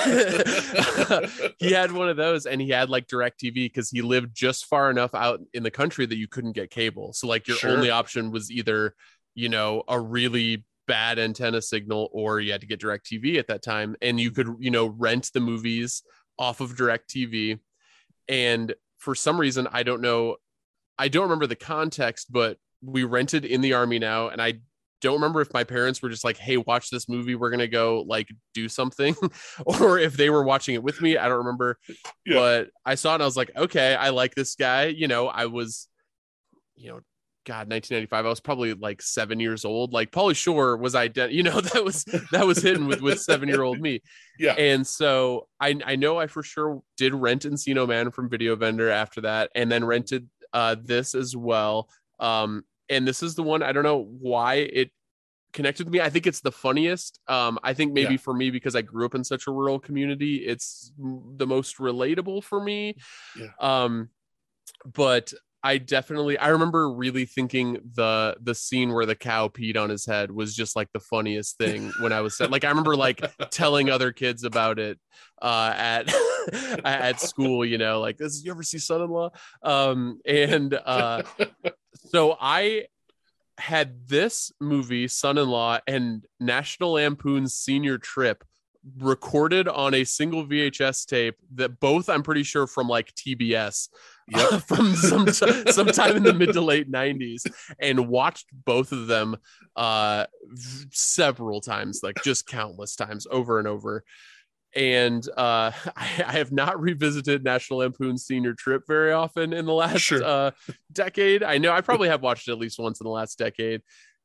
he had one of those, and he had like DirecTV because he lived just far enough out in the country that you couldn't get cable. So like your sure. only option was either, you know, a really bad antenna signal, or you had to get DirecTV at that time, and you could, you know, rent the movies off of DirecTV. And for some reason, I don't know, I don't remember the context, but we rented In the Army Now, and I don't remember if my parents were just like, hey, watch this movie, we're gonna go like do something, or if they were watching it with me. I don't remember. Yeah. But I saw it and I was like, okay, I like this guy. You know, I was, you know, God, nineteen ninety-five, I was probably like seven years old. Like Pauly Shore was ident- you know, that was that was hidden with with seven-year-old me. Yeah. And so I I know I for sure did rent Encino Man from Video Vendor after that, and then rented uh this as well. Um And this is the one, I don't know why it connected with me. I think it's the funniest. Um, I think maybe yeah. for me, because I grew up in such a rural community, it's the most relatable for me. Yeah. Um, but I definitely, I remember really thinking the the scene where the cow peed on his head was just like the funniest thing when I was like, I remember like telling other kids about it uh, at at school, you know, like, this, you ever see Son-in-Law? Um, and uh, so I had this movie, Son-in-Law, and National Lampoon's Senior Trip recorded on a single V H S tape that both, I'm pretty sure, from like T B S. Yep. Uh, from some t- sometime in the mid to late nineties, and watched both of them uh v- several times, like just countless times, over and over. And uh I, I have not revisited National Lampoon's Senior Trip very often in the last sure. uh decade. I know I probably have watched it at least once in the last decade,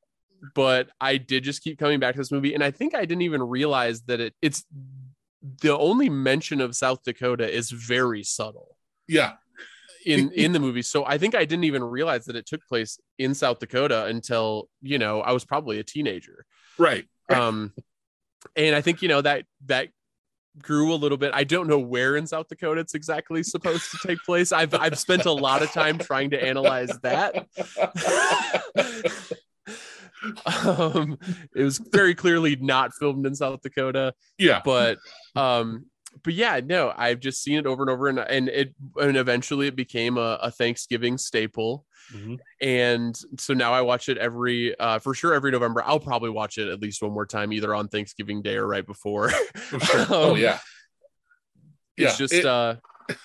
but I did just keep coming back to this movie, and I think I didn't even realize that it it's the only mention of South Dakota is very subtle. Yeah. in in the movie. So I think I didn't even realize that it took place in South Dakota until, you know, I was probably a teenager. Right. Um and I think, you know, that that grew a little bit. I don't know where in South Dakota it's exactly supposed to take place. I've I've spent a lot of time trying to analyze that. um, it was very clearly not filmed in South Dakota. Yeah, but um, but yeah, no, I've just seen it over and over, and and it and eventually it became a, a Thanksgiving staple. Mm-hmm. And so now I watch it every uh for sure every November. I'll probably watch it at least one more time, either on Thanksgiving Day or right before. Sure. um, oh yeah it's yeah, just it, uh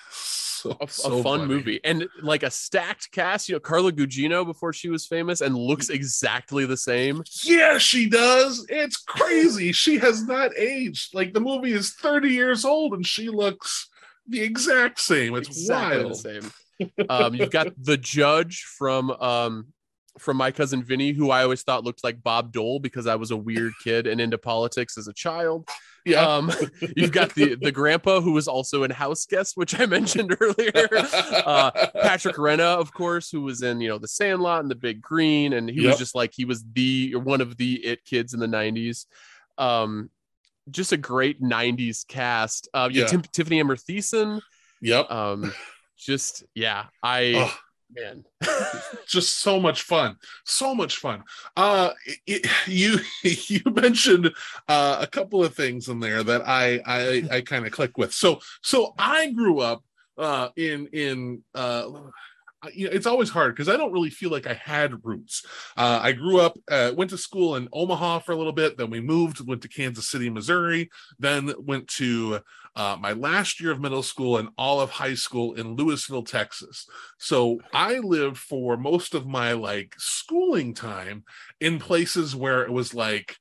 so, a, so a fun funny. movie, and like a stacked cast. You know, Carla Gugino before she was famous and looks exactly the same. Yeah, she does. It's crazy. She has not aged. Like, the movie is thirty years old and she looks the exact same. It's exactly wild. the same. Um, you've got the judge from um from My Cousin Vinny, who I always thought looked like Bob Dole because I was a weird kid and into politics as a child. Yeah. Um, you've got the the grandpa who was also in House Guest, which I mentioned earlier. Uh, Patrick Renna, of course, who was in, you know, The Sandlot and The Big Green, and he yep. was just like he was the one of the it kids in the nineties. Um, just a great nineties cast. Uh, yeah, Tim- Tiffany Amber Thiessen. Yep. Um, just yeah, I. Oh. Man, just so much fun, so much fun. Uh, it, you you mentioned uh, a couple of things in there that I I, I kind of click with. So so I grew up uh, in in. Uh, You know, it's always hard because I don't really feel like I had roots. Uh, I grew up, uh, went to school in Omaha for a little bit. Then we moved, went to Kansas City, Missouri. Then went to uh, my last year of middle school and all of high school in Louisville, Texas. So I lived for most of my like schooling time in places where it was like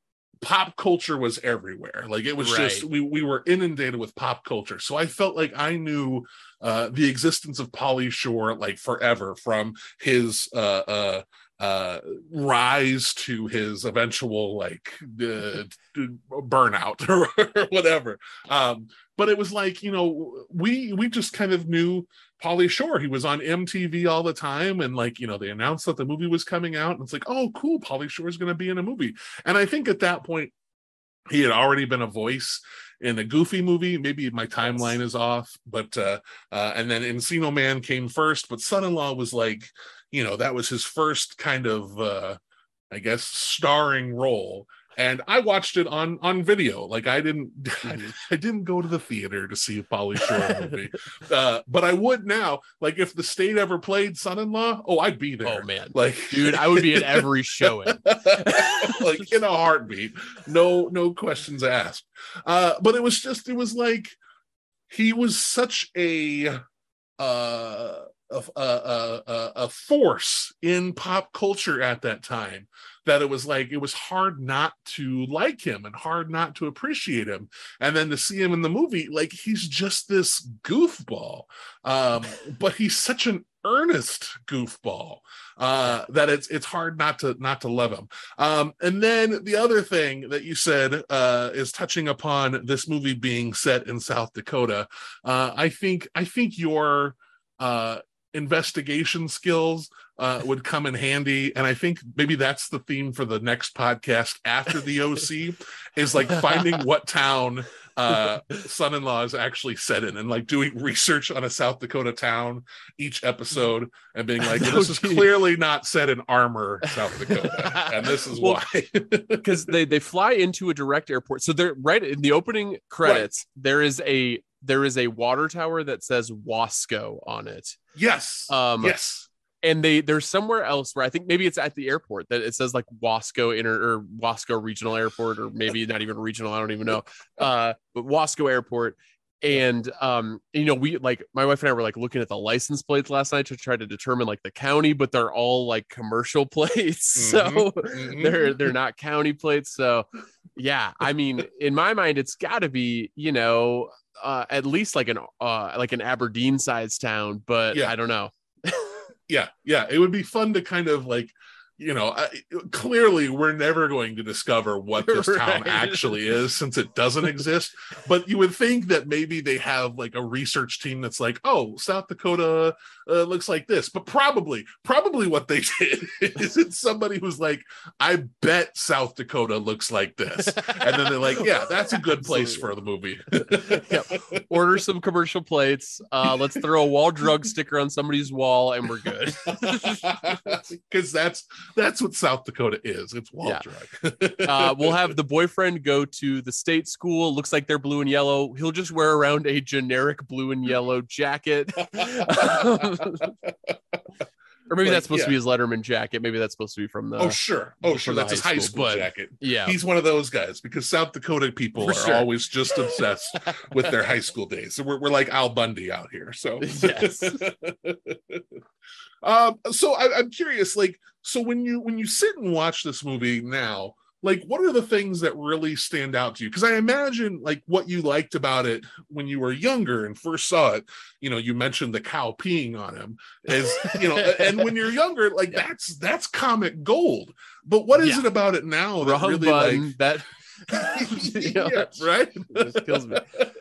pop culture was everywhere. Like it was right. just, we, we were inundated with pop culture. So I felt like I knew uh, the existence of Pauly Shore like forever, from his uh, uh, uh, rise to his eventual like uh, burnout or whatever. Um, but it was like, you know, we, we just kind of knew Pauly Shore. He was on M T V all the time, and like, you know, they announced that the movie was coming out, and it's like, oh cool, Pauly Shore is going to be in a movie. And I think at that point he had already been a voice in a Goofy movie. Maybe my timeline is off, but uh uh and then Encino Man came first, but Son-in-Law was like, you know, that was his first kind of uh I guess starring role. And I watched it on on video. Like I didn't, mm-hmm. I, I didn't go to the theater to see a Pauly Shore movie, uh, but I would now. Like if the state ever played Son-in-Law, oh, I'd be there. Oh man, like dude, I would be at every showing, like in a heartbeat. No, no questions asked. Uh, but it was just, it was like he was such a. Uh, A, a, a, a force in pop culture at that time that it was like it was hard not to like him and hard not to appreciate him. And then to see him in the movie, like he's just this goofball, um but he's such an earnest goofball uh that it's it's hard not to not to love him. Um and then the other thing that you said uh is touching upon this movie being set in South Dakota. uh I think I think your uh investigation skills uh would come in handy, and I think maybe that's the theme for the next podcast after the O C is like finding what town uh Son-in-Law is actually set in, and like doing research on a South Dakota town each episode and being like, well, this is clearly not set in Armour, South Dakota, and this is well, why. Because they they fly into a direct airport, so they're right in the opening credits. Right. there is a there is a water tower that says Wasco on it. Yes. Um, yes. And they there's somewhere else where I think maybe it's at the airport that it says like Wasco Inter or Wasco Regional Airport, or maybe not even regional. I don't even know. Uh, but Wasco Airport. And um, you know, we like my wife and I were like looking at the license plates last night to try to determine like the county, but they're all like commercial plates, mm-hmm. so mm-hmm. they're they're not county plates. So yeah, I mean, in my mind, it's got to be, you know, uh, at least like an uh, like an Aberdeen sized town, but yeah. I don't know. yeah, yeah, it would be fun to kind of like you know, I, clearly we're never going to discover what this town Right. actually is since it doesn't exist. But you would think that maybe they have like a research team that's like, oh, South Dakota uh, looks like this. But probably, probably what they did is it's somebody who's like, I bet South Dakota looks like this. And then they're like, yeah, that's a good place for the movie. Yep. Order some commercial plates. Uh, let's throw a wall drug sticker on somebody's wall, and we're good. Because that's that's what South Dakota is. It's wall Yeah. drug. Uh, we'll have the boyfriend go to the state school. Looks like they're blue and yellow. He'll just wear around a generic blue and yellow jacket. Or maybe Like, that's supposed yeah. to be his Letterman jacket. Maybe that's supposed to be from the. Oh, sure. Oh, from sure. the That's his high high school, school but- jacket. Yeah. He's one of those guys because South Dakota people For are sure. always just obsessed with their high school days. So we're, we're like Al Bundy out here. So, Yes. um, so I, I'm curious, like, so when you when you sit and watch this movie now, like, what are the things that really stand out to you? Because I imagine, like, what you liked about it when you were younger and first saw it, you know, you mentioned the cow peeing on him, is, you know, and when you're younger, like, Yeah. that's that's comic gold. But what is Yeah. it about it now that Wrong really, button. like, That. You know, yeah, right? it just kills me.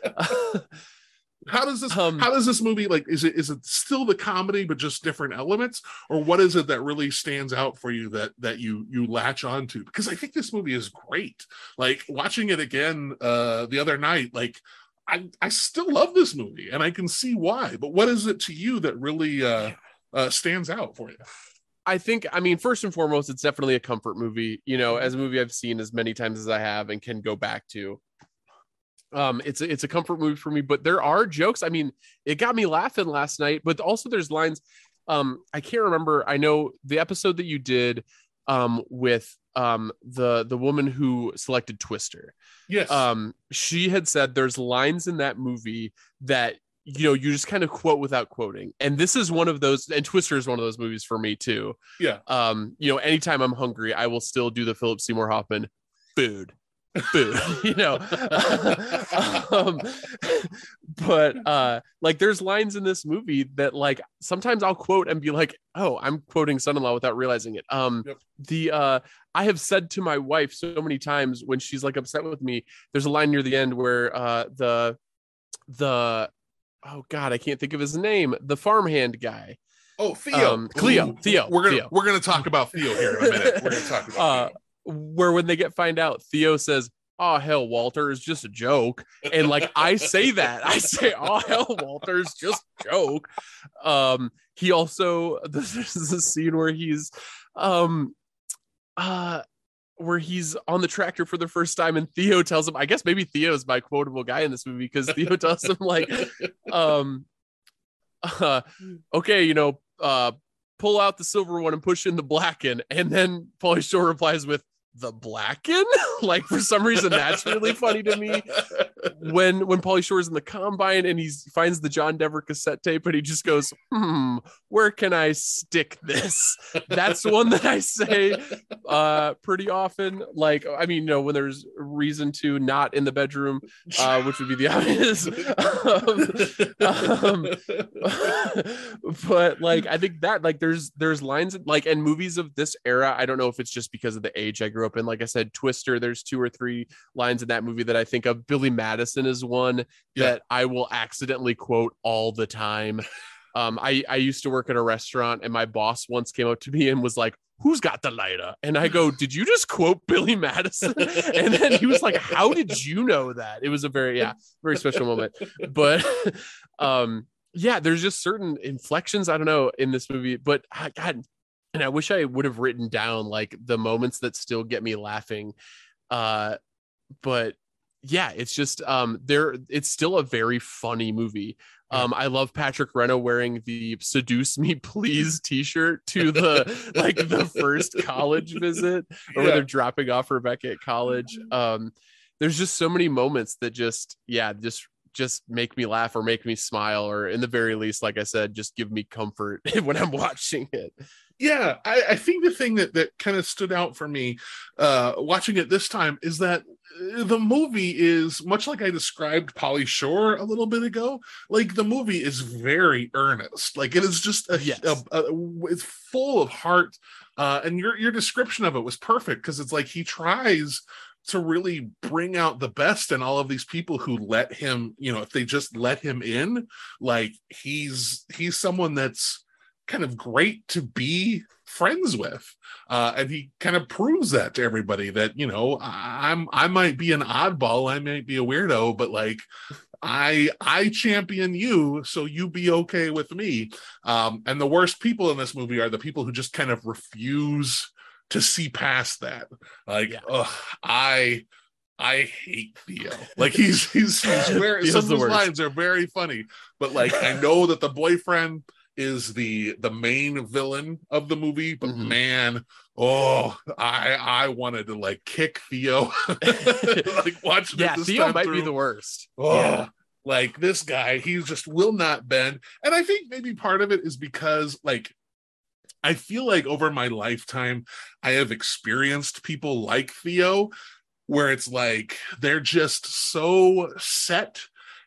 How does this Um, how does this movie, like, is it is it still the comedy but just different elements, or what is it that really stands out for you that that you you latch onto? Because I think this movie is great. Like, watching it again uh the other night, like, I I still love this movie and I can see why. But what is it to you that really uh uh stands out for you? I think, I mean, first and foremost, it's definitely a comfort movie, you know, as a movie I've seen as many times as I have and can go back to. Um, it's a, it's a comfort movie for me, but there are jokes. I mean, it got me laughing last night, but also there's lines. Um, I can't remember. I know the episode that you did um, with um, the, the woman who selected Twister. Yes. Um, she had said there's lines in that movie that, you know, you just kind of quote without quoting. And this is one of those, and Twister is one of those movies for me too. Yeah. Um, you know, anytime I'm hungry, I will still do the Philip Seymour Hoffman food. Food, you know. um, but uh like there's lines in this movie that, like, sometimes I'll quote and be like, oh, I'm quoting Son-in-Law without realizing it. Um Yep. the uh I have said to my wife so many times when she's like upset with me, there's a line near the end where uh the the oh god, I can't think of his name, the farmhand guy. Oh, Theo. Um, Cleo. Ooh, Theo. We're gonna Theo. we're gonna talk about Theo here in a minute. We're gonna talk about Uh, Theo. where when they get find out, Theo says, oh hell, Walter, is just a joke. And like I say that. I say, oh hell, Walter, is just a joke. Um, he also this is a scene where he's um uh where he's on the tractor for the first time, and Theo tells him, I guess maybe Theo's my quotable guy in this movie, because Theo tells him, like, um uh okay, you know, uh pull out the silver one and push in the blacken. And then Pauly Shore replies with, the blacken? Like, for some reason that's really funny to me. When when Pauly Shore's in the combine and he finds the John Denver cassette tape and he just goes, hmm, where can I stick this? That's one that I say uh pretty often. Like, I mean, you know, when there's reason to, not in the bedroom, uh which would be the obvious. um, um, but like, I think that, like, there's there's lines like in movies of this era. I don't know if it's just because of the age I grew up in. Like I said, Twister, there's two or three lines in that movie that I think of. Billy Madison is one Yeah. that I will accidentally quote all the time. Um, I, I used to work at a restaurant, and my boss once came up to me and was like, who's got the lighter? And I go, did you just quote Billy Madison? And then he was like, how did you know that? It was a very, yeah, very special moment. But um, yeah, there's just certain inflections, I don't know, in this movie, but I, God, and I wish I would have written down like the moments that still get me laughing. Uh, but yeah, it's just um there it's still a very funny movie. Um, I love Patrick Reno wearing the "Seduce Me Please" t-shirt to the like the first college visit, or Yeah. when they're dropping off Rebecca at college. Um, there's just so many moments that just, yeah, just just make me laugh or make me smile, or in the very least, like I said, just give me comfort when I'm watching it. Yeah, I, I think the thing that, that kind of stood out for me uh, watching it this time is that the movie is much like I described Pauly Shore a little bit ago. Like, the movie is very earnest. Like, it is just a, yes. a, a, it's full of heart. Uh, and your your description of it was perfect, because it's like he tries to really bring out the best in all of these people who let him, you know, if they just let him in, like he's he's someone that's kind of great to be friends with, uh, and he kind of proves that to everybody that, you know, I'm I might be an oddball, I might be a weirdo, but like I I champion you, so you be okay with me. Um, and the worst people in this movie are the people who just kind of refuse to see past that. Like, yeah. ugh, I I hate Theo. Like, he's he's, he's very some of his lines are very funny, but like I know that the boyfriend is the the main villain of the movie, but mm-hmm. man, oh, I I wanted to like kick Theo. Like, watching yeah, it this Theo time might through. be the worst. Oh, yeah. Like, this guy, he just will not bend. And I think maybe part of it is because, like, I feel like over my lifetime, I have experienced people like Theo, where it's like they're just so set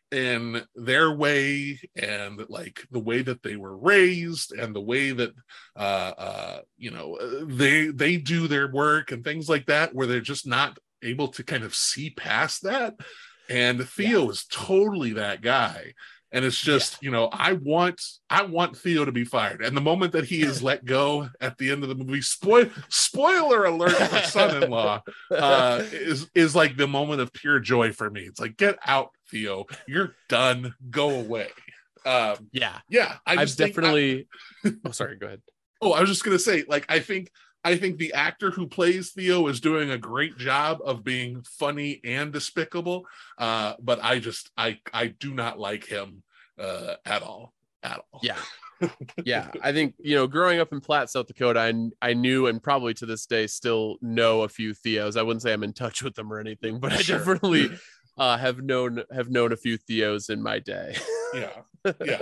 in their way, and like the way that they were raised, and the way that uh uh you know they they do their work and things like that, where they're just not able to kind of see past that. And Theo yeah. is totally that guy. And it's just, yeah. you know, I want I want Theo to be fired. And the moment that he is let go at the end of the movie, spoil, spoiler alert for Son-in-Law, uh, is, is like the moment of pure joy for me. It's like, get out, Theo. You're done. Go away. Um, yeah. Yeah. I I've definitely... I... oh, sorry. Go ahead. Oh, I was just going to say, like, I think... I think the actor who plays Theo is doing a great job of being funny and despicable. Uh, but I just, I, I do not like him uh, at all, at all. Yeah. Yeah. I think, you know, growing up in Platte, South Dakota, I, I knew, and probably to this day still know a few Theos. I wouldn't say I'm in touch with them or anything, but I sure. definitely uh, have known, have known a few Theos in my day. Yeah. Yeah.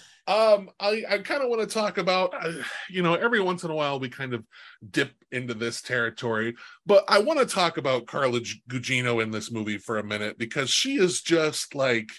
Um, I, I kind of want to talk about, uh, you know, every once in a while we kind of dip into this territory, but I want to talk about Carla Gugino in this movie for a minute, because she is just like,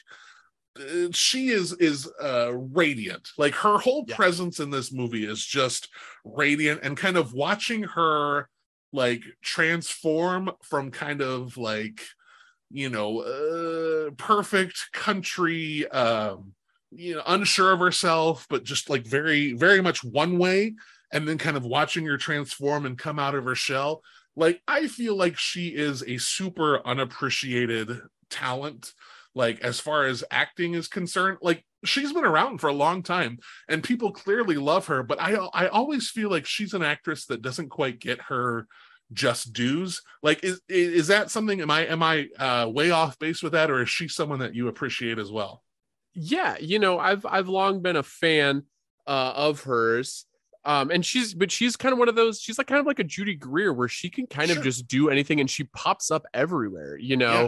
uh, she is, is uh, radiant. Like, her whole yeah. presence in this movie is just radiant, and kind of watching her like transform from kind of like, you know, uh, perfect country, um, you know, unsure of herself, but just like very, very much one way, and then kind of watching her transform and come out of her shell. Like, I feel like she is a super unappreciated talent, like, as far as acting is concerned. Like, she's been around for a long time and people clearly love her, but I I always feel like she's an actress that doesn't quite get her just dues. Like, is is that something, am I am I uh way off base with that, or is she someone that you appreciate as well? Yeah, you know, I've I've long been a fan uh, of hers, um, and she's but she's kind of one of those. She's like kind of like a Judy Greer, where she can kind sure. of just do anything, and she pops up everywhere. You know, yeah.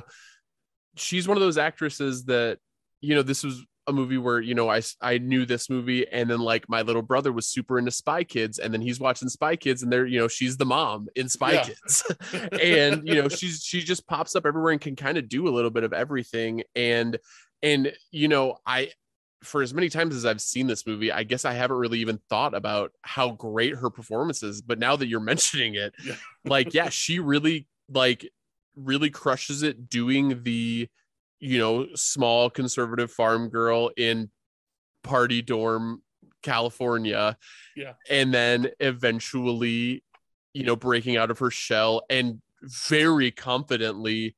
She's one of those actresses that, you know, this was a movie where, you know, I I knew this movie, and then like my little brother was super into Spy Kids, and then he's watching Spy Kids, and they're, you know, she's the mom in Spy yeah. Kids, and you know, she's she just pops up everywhere and can kind of do a little bit of everything. And And, you know, I, for as many times as I've seen this movie, I guess I haven't really even thought about how great her performance is. But now that you're mentioning it, yeah. like, yeah, she really, like, really crushes it doing the, you know, small conservative farm girl in party dorm, California. Yeah. And then eventually, you know, breaking out of her shell and very confidently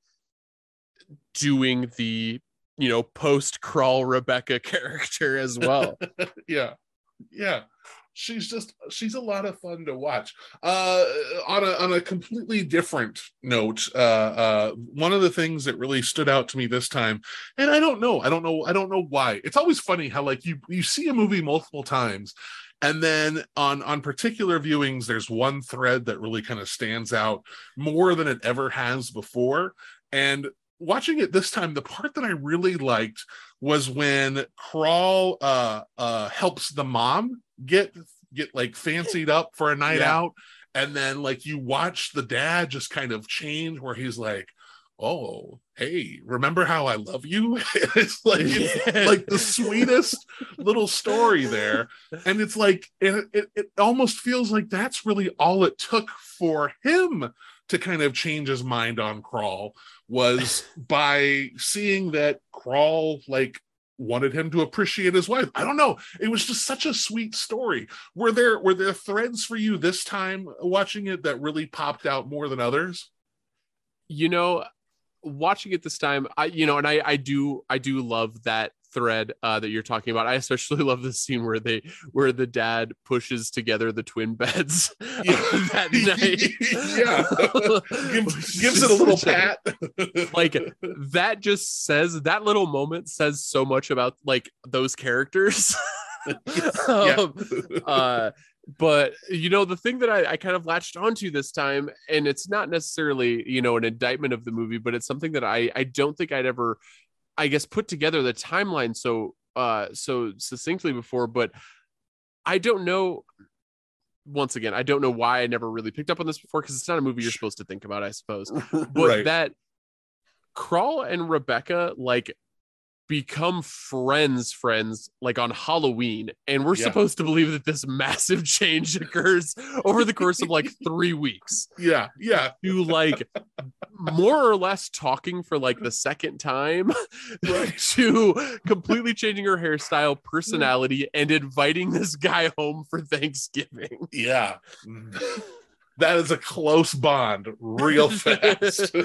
doing the, you know, post crawl Rebecca character as well. yeah. Yeah. She's just, she's a lot of fun to watch. Uh, on a, on a completely different note, uh, uh, one of the things that really stood out to me this time, and I don't know, I don't know, I don't know why. It's always funny how, like, you, you see a movie multiple times, and then on, on particular viewings, there's one thread that really kind of stands out more than it ever has before. And watching it this time, the part that I really liked was when Crawl uh uh helps the mom get get like fancied up for a night Yeah. out, and then like you watch the dad just kind of change where he's like, oh, hey, remember how I love you? It's like it's like the sweetest little story there. And it's like it, it it almost feels like that's really all it took for him to kind of change his mind on Crawl, was by seeing that Crawl like wanted him to appreciate his wife. I don't know. It was just such a sweet story. Were there were there threads for you this time watching it that really popped out more than others? You know, watching it this time, I you know, and I I do I do love that thread uh that you're talking about. I especially love the scene where they where the dad pushes together the twin beds Yeah. that night. Yeah. gives, gives it a little pat. Like that just says, that little moment says so much about like those characters. Yeah. um, uh but you know, the thing that I, I kind of latched onto this time, and it's not necessarily, you know, an indictment of the movie, but it's something that I I don't think I'd ever, I guess, put together the timeline so uh so succinctly before. But I don't know, once again, I don't know why I never really picked up on this before, because it's not a movie you're supposed to think about, I suppose. But Right. that Crawl and Rebecca like become friends friends like on Halloween, and we're Yeah. supposed to believe that this massive change occurs over the course of like three weeks Yeah, yeah. to like more or less talking for like the second time, Right. to completely changing her hairstyle, personality, and inviting this guy home for Thanksgiving. Yeah. That is a close bond real fast.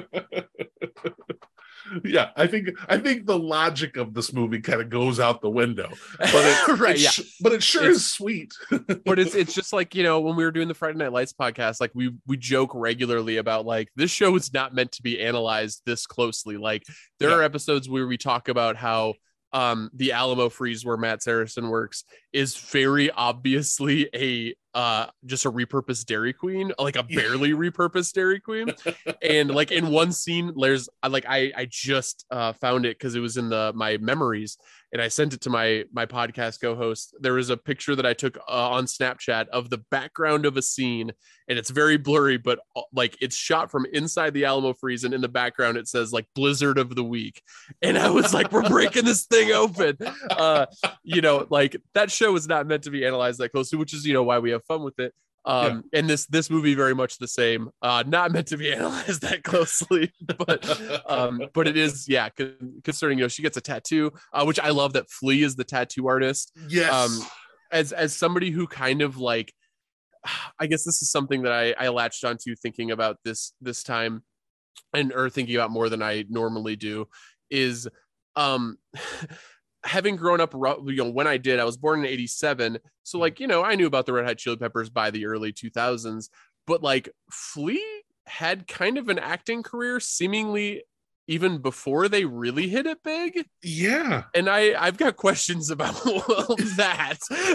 Yeah, I think I think the logic of this movie kind of goes out the window. But it, Right, it yeah. sh- but it sure It's- is sweet. But it's it's just like, you know, when we were doing the Friday Night Lights podcast, like we we joke regularly about like this show is not meant to be analyzed this closely. Like there Yeah. are episodes where we talk about how um the Alamo Freeze, where Matt Saracen works, is very obviously a uh just a repurposed Dairy Queen, like a Yeah. barely repurposed Dairy Queen. And like in one scene, there's I like I I just uh found it because it was in the my memories, and I sent it to my my podcast co-host. There was a picture that I took uh, on Snapchat of the background of a scene, and it's very blurry, but uh, like it's shot from inside the Alamo Freeze, and in the background it says like Blizzard of the Week. And I was like, we're breaking this thing open. Uh, you know, like that show is not meant to be analyzed that closely, which is, you know, why we have fun with it. Um, and this this movie very much the same, uh, not meant to be analyzed that closely, but um, but it is, yeah, concerning, you know, she gets a tattoo, uh, which I love that Flea is the tattoo artist. Yes. Um, as as somebody who kind of like, I guess this is something that I, I latched onto thinking about this this time, and or thinking about more than I normally do, is um having grown up, you know, when I did, I was born in eighty-seven. So like, you know, I knew about the Red Hot Chili Peppers by the early two thousands, but like Flea had kind of an acting career seemingly even before they really hit it big. Yeah. And I, I've got questions about that.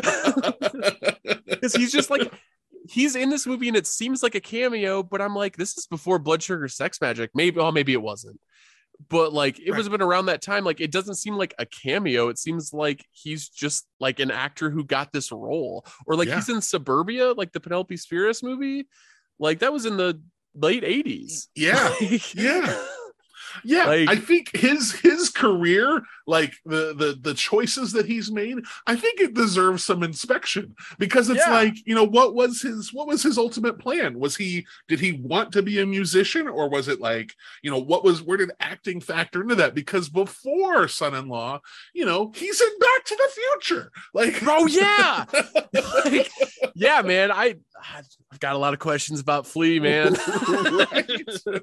Because he's just like, he's in this movie and it seems like a cameo, but I'm like, this is before Blood Sugar Sex Magic. Maybe, oh, maybe it wasn't. But like it Right. was been around that time. Like it doesn't seem like a cameo. It seems like he's just like an actor who got this role, or like Yeah. he's in Suburbia, like the Penelope Spheris movie. Like that was in the late eighties. Yeah. Like, Yeah. Yeah, Like- I think his his career, like the the the choices that he's made, I think it deserves some inspection, because it's Yeah. like, you know, what was his what was his ultimate plan? Was he did he want to be a musician, or was it like, you know, what was where did acting factor into that? Because before Son-in-Law, you know, he's in Back to the Future. Like, Oh yeah. Like, yeah, man. I I've got a lot of questions about Flea, man. Right.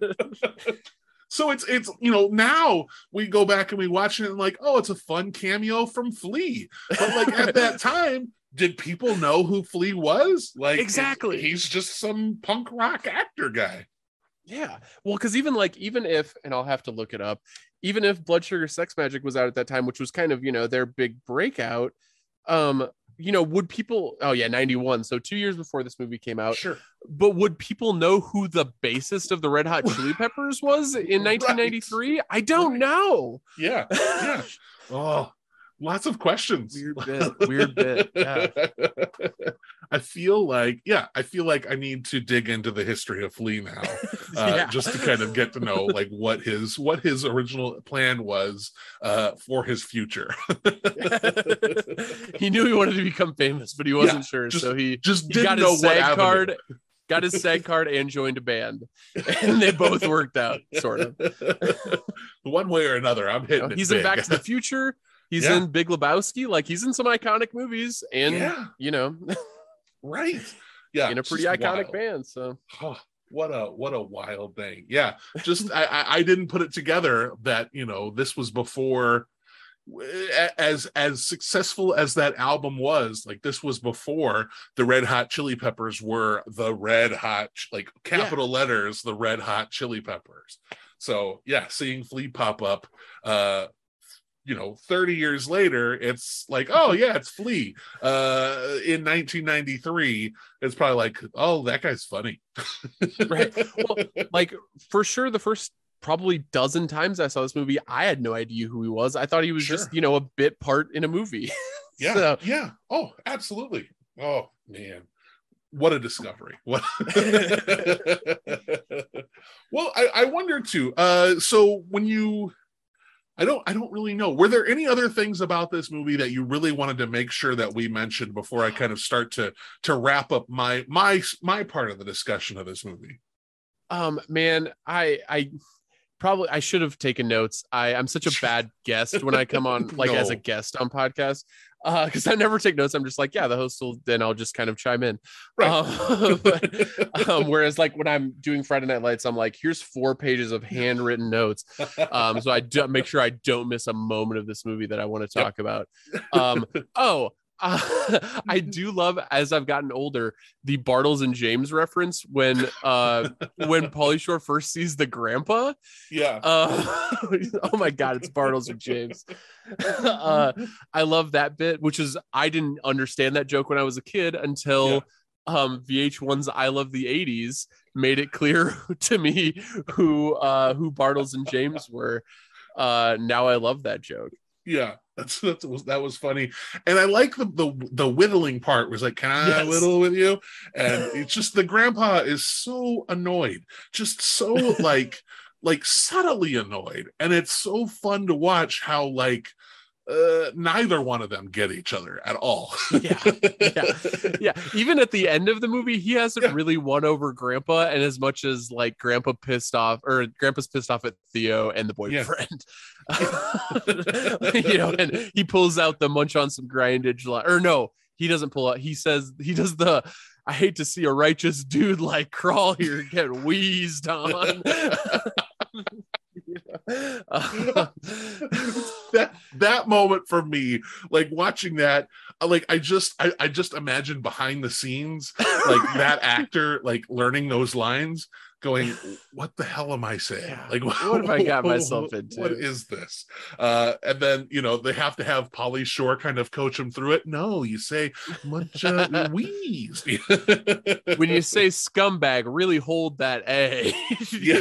So it's it's you know, now we go back and we watch it and like, oh, it's a fun cameo from Flea. But like at that time, did people know who Flea was? Like, Exactly. he's just some punk rock actor guy. Yeah. Well, because even like, even if, and I'll have to look it up, even if Blood Sugar Sex Magic was out at that time, which was kind of, you know, their big breakout, um, you know, would people, oh yeah, ninety-one. So two years before this movie came out. Sure. But would people know who the bassist of the Red Hot Chili Peppers was in nineteen ninety-three? Right. I don't right. know. Yeah. Yeah. Oh, lots of questions. Weird bit. Weird bit. Yeah. I feel like, yeah, I feel like I need to dig into the history of Flea now, uh, yeah. just to kind of get to know like what his what his original plan was uh, for his future. He knew he wanted to become famous, but he wasn't yeah, sure, just, so he just he didn't got know his SAG what card. avenue. Got his SAG card and joined a band, and they both worked out, sort of. One way or another, I'm hitting. You know, he's it in Back to the Future. He's yeah. in Big Lebowski. Like he's in some iconic movies, and yeah. you know, right? Yeah, in a pretty iconic wild. band. So, oh, what a what a wild thing. Yeah, just I, I I didn't put it together that you know this was before. As as successful as that album was, like this was before the Red Hot Chili Peppers were the Red Hot, like capital yeah. letters, the Red Hot Chili Peppers. So yeah, seeing Flea pop up, uh, you know, thirty years later, it's like, oh yeah, it's Flea. Uh, in nineteen ninety-three, it's probably like, oh, that guy's funny, right? Well, like for sure, the first. Probably dozen times I saw this movie, I had no idea who he was. I thought he was sure. just, you know, a bit part in a movie. Yeah, so. yeah. Oh, absolutely. Oh man, what a discovery! What? Well, I, I wonder too. Uh, so when you, I don't, I don't really know. Were there any other things about this movie that you really wanted to make sure that we mentioned before I kind of start to to wrap up my my my part of the discussion of this movie? Um, man, I I. Probably I should have taken notes. I, I'm such a bad guest when I come on, like no. as a guest on podcasts, because uh, I never take notes. I'm just like, yeah, the host will, then I'll just kind of chime in. Right. Um, but, um, whereas like when I'm doing Friday Night Lights, I'm like, here's four pages of handwritten notes. Um, so I do make sure I don't miss a moment of this movie that I want to talk yep. about. Um, oh, Uh, I do love, as I've gotten older, the Bartles and James reference when uh when Pauly Shore first sees the grandpa. Yeah. Uh, oh my god, it's Bartles and James. uh, I love that bit, which is I didn't understand that joke when I was a kid until yeah. um V H one's I Love the eighties made it clear to me who uh who Bartles and James were. Uh, now I love that joke. Yeah, that's, that's was that was funny, and I like the the, the whittling part. Was like, can I yes. whittle with you? And it's just the grandpa is so annoyed, just so like like subtly annoyed, and it's so fun to watch how like uh neither one of them get each other at all. yeah yeah yeah even at the end of the movie, he hasn't yeah. really won over Grandpa, and as much as like Grandpa pissed off or Grandpa's pissed off at Theo and the boyfriend, yeah. you know, and he pulls out the munch on some grindage line, or no, he doesn't pull out, he says he does the I hate to see a righteous dude like Crawl here get wheezed on. uh, that that moment for me, like watching that, like I just I, I just imagine behind the scenes, like that actor like learning those lines, going, what the hell am I saying? Yeah. Like, what, what have I got myself into? What is this? Uh, and then, you know, they have to have Pauly Shore kind of coach him through it. No, you say much uh, wheeze. When you say scumbag, really hold that A. Yeah.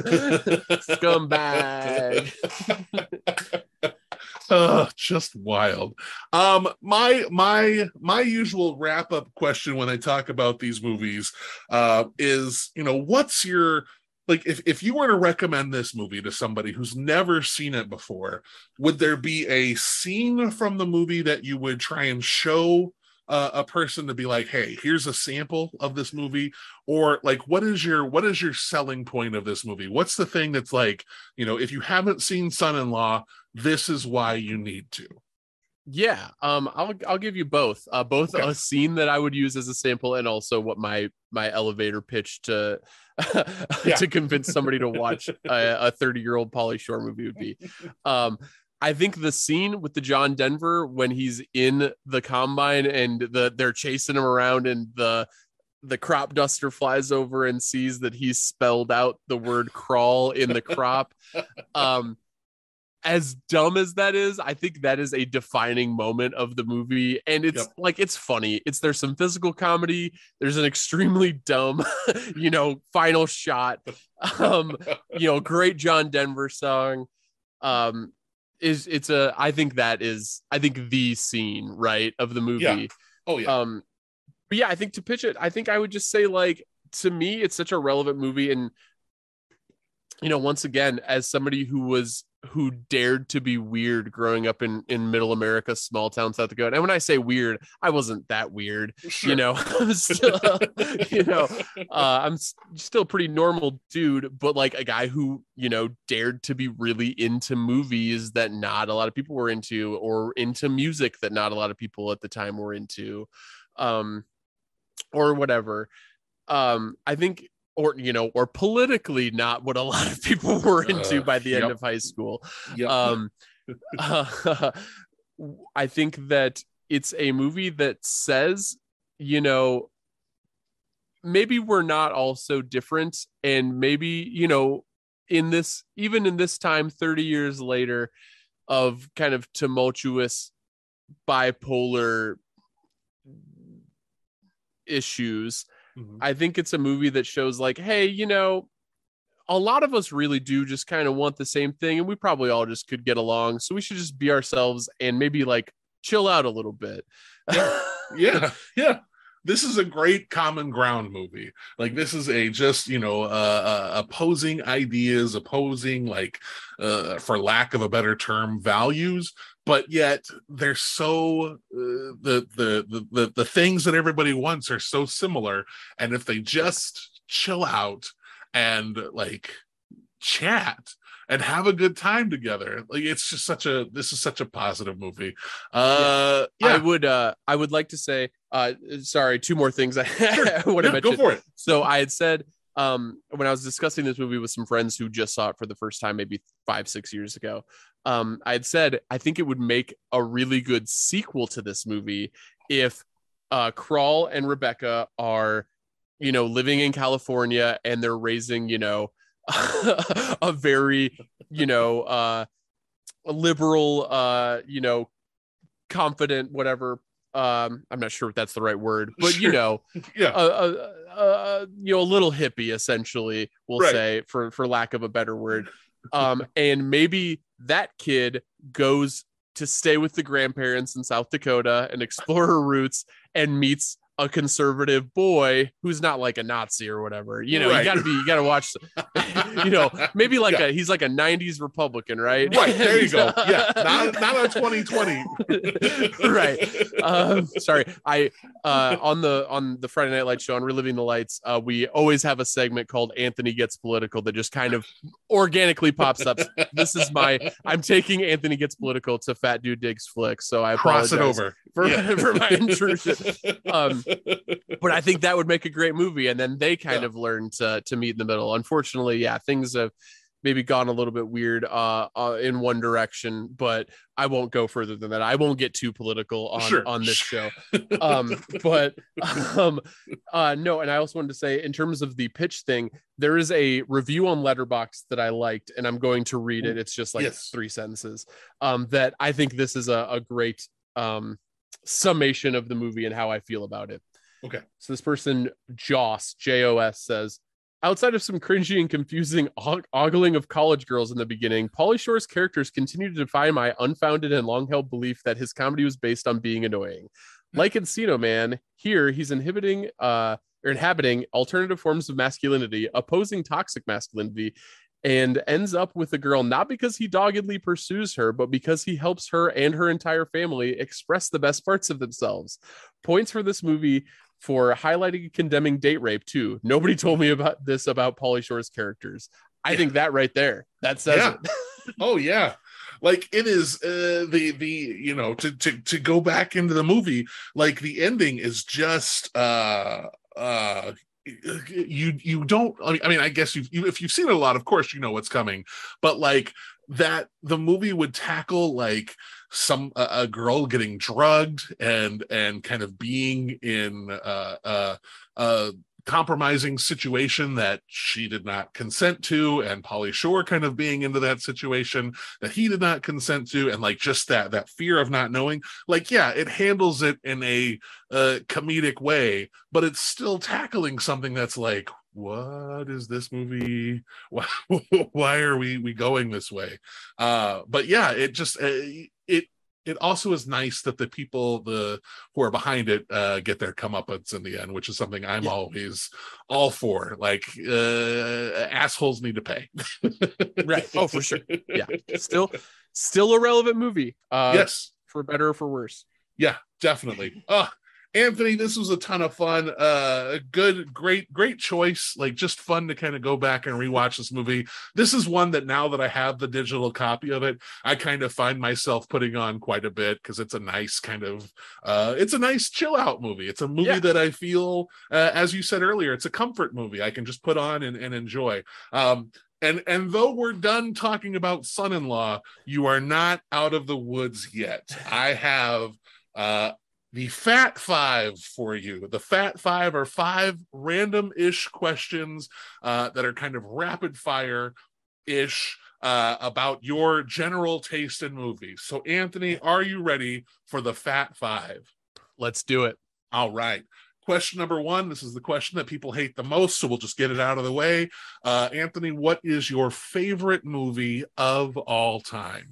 Scumbag. Oh, just wild. Um, my my my usual wrap up question when I talk about these movies uh, is, you know, what's your like if if you were to recommend this movie to somebody who's never seen it before, would there be a scene from the movie that you would try and show uh, a person to be like, hey, here's a sample of this movie? Or like, what is your what is your selling point of this movie? What's the thing that's like, you know, if you haven't seen Son-in-Law, this is why you need to? Yeah, um, I'll I'll give you both. Uh, both okay. a scene that I would use as a sample, and also what my my elevator pitch to yeah. to convince somebody to watch a thirty year old Pauly Shore movie would be. Um, I think the scene with the John Denver when he's in the combine and the they're chasing him around and the the crop duster flies over and sees that he's spelled out the word crawl in the crop. Um, as dumb as that is, I think that is a defining moment of the movie. And it's Yep. like, it's funny. It's there's some physical comedy. There's an extremely dumb, you know, final shot. Um, you know, great John Denver song. Um, is it's a, I think that is, I think the scene, right, of the movie. Yeah. Oh yeah. Um, but yeah, I think to pitch it, I think I would just say, like, to me, it's such a relevant movie. And, you know, once again, as somebody who was, who dared to be weird growing up in, in middle America, small town, South Dakota. And when I say weird, I wasn't that weird, Sure. you know, I'm still, you know, uh, I'm s- still a pretty normal dude, but like a guy who, you know, dared to be really into movies that not a lot of people were into, or into music that not a lot of people at the time were into, um, or whatever. Um, I think, or, you know, or politically not what a lot of people were into Uh, by the end yep. of high school. Yep. Um, uh, I think that it's a movie that says, you know, maybe we're not all so different. And maybe, you know, in this, even in this time, thirty years later of kind of tumultuous bipolar issues, Mhm. I think it's a movie that shows like, hey, you know, a lot of us really do just kind of want the same thing, and we probably all just could get along. So we should just be ourselves and maybe like chill out a little bit. Yeah. yeah. Yeah. This is a great common ground movie. Like, this is a just, you know, uh, uh, opposing ideas, opposing, like, uh, for lack of a better term, values. But yet they're so uh, the, the the the the things that everybody wants are so similar, and if they just chill out and like chat and have a good time together, like, it's just such a this is such a positive movie. Uh, yeah, I would uh I would like to say uh sorry, two more things I, Sure. I want to Yeah, mention. go for it. So I had said, um when I was discussing this movie with some friends who just saw it for the first time maybe five, six years ago, um, I had said I think it would make a really good sequel to this movie if uh Crawl and Rebecca are, you know, living in California and they're raising, you know, a very, you know, uh liberal, uh, you know, confident, whatever. Um, I'm not sure if that's the right word, but Sure. you know, Yeah. uh, uh, uh, you know, a little hippie, essentially, we'll Right. say, for for lack of a better word. Um, and maybe that kid goes to stay with the grandparents in South Dakota and explore her roots and meets a conservative boy who's not like a Nazi or whatever. You know, Right. you gotta be, you gotta watch, you know, maybe like Yeah. a, he's like a nineties Republican, right? Right, there you And, go. uh, Yeah, not not a twenty twenty. Right. Um, sorry. I uh on the on the Friday Night Lights show on Reliving the Lights, uh, we always have a segment called Anthony Gets Political that just kind of organically pops up. This is my I'm taking Anthony Gets Political to Fat Dude Digs Flicks, so I Cross it apologize over for, Yeah. for my intrusion. Um, but I think that would make a great movie, and then they kind Yeah. of learn to to meet in the middle. Unfortunately, yeah, things have maybe gone a little bit weird uh, uh in one direction, but I won't go further than that. I won't get too political on Sure. on this show. Um, but um, uh, no, and I also wanted to say, in terms of the pitch thing, there is a review on Letterboxd that I liked, and I'm going to read it. It's just like Yes. three sentences. Um, that I think this is a, a great um summation of the movie and how I feel about it. Okay. So this person, Joss, J O S, says, outside of some cringy and confusing og- ogling of college girls in the beginning, Pauly Shore's characters continue to defy my unfounded and long-held belief that his comedy was based on being annoying. Like Encino Man, here he's inhibiting uh, or inhabiting alternative forms of masculinity, opposing toxic masculinity, and ends up with a girl not because he doggedly pursues her, but because he helps her and her entire family express the best parts of themselves. Points for this movie for highlighting and condemning date rape too. Nobody told me about this about Pauly Shore's characters. I Yeah. think that right there, that says Yeah. it. Oh yeah, like it is uh, the the you know to to to go back into the movie, like the ending is just uh uh you you don't I mean, I mean I guess you've, you if you've seen it a lot, of course you know what's coming, but like that the movie would tackle like some a, a girl getting drugged and and kind of being in uh uh uh compromising situation that she did not consent to, and Pauly Shore kind of being into that situation that he did not consent to, and like just that that fear of not knowing. Like, yeah, it handles it in a uh, comedic way, but it's still tackling something that's like, what is this movie? Why, why are we we going this way? Uh, but yeah, it just uh, it it also is nice that the people the who are behind it uh, get their comeuppance in the end, which is something I'm yeah. always all for. Like, uh, assholes need to pay. Right. Oh, for sure. Yeah. Still, still a relevant movie. Uh, yes. For better or for worse. Yeah, definitely. Oh, Anthony, this was a ton of fun. Uh, good, great, great choice. Like, just fun to kind of go back and rewatch this movie. This is one that now that I have the digital copy of it, I kind of find myself putting on quite a bit because it's a nice kind of, uh, it's a nice chill out movie. It's a movie yeah. that I feel, uh, as you said earlier, it's a comfort movie I can just put on and, and enjoy. Um, And and though we're done talking about Son-in-Law, you are not out of the woods yet. I have uh, the Fat Five for you. The Fat Five are five random-ish questions uh, that are kind of rapid-fire-ish uh, about your general taste in movies. So, Anthony, are you ready for the Fat Five? Let's do it. All right. Question number one. This is the question that people hate the most, so we'll just get it out of the way. Uh, Anthony, what is your favorite movie of all time?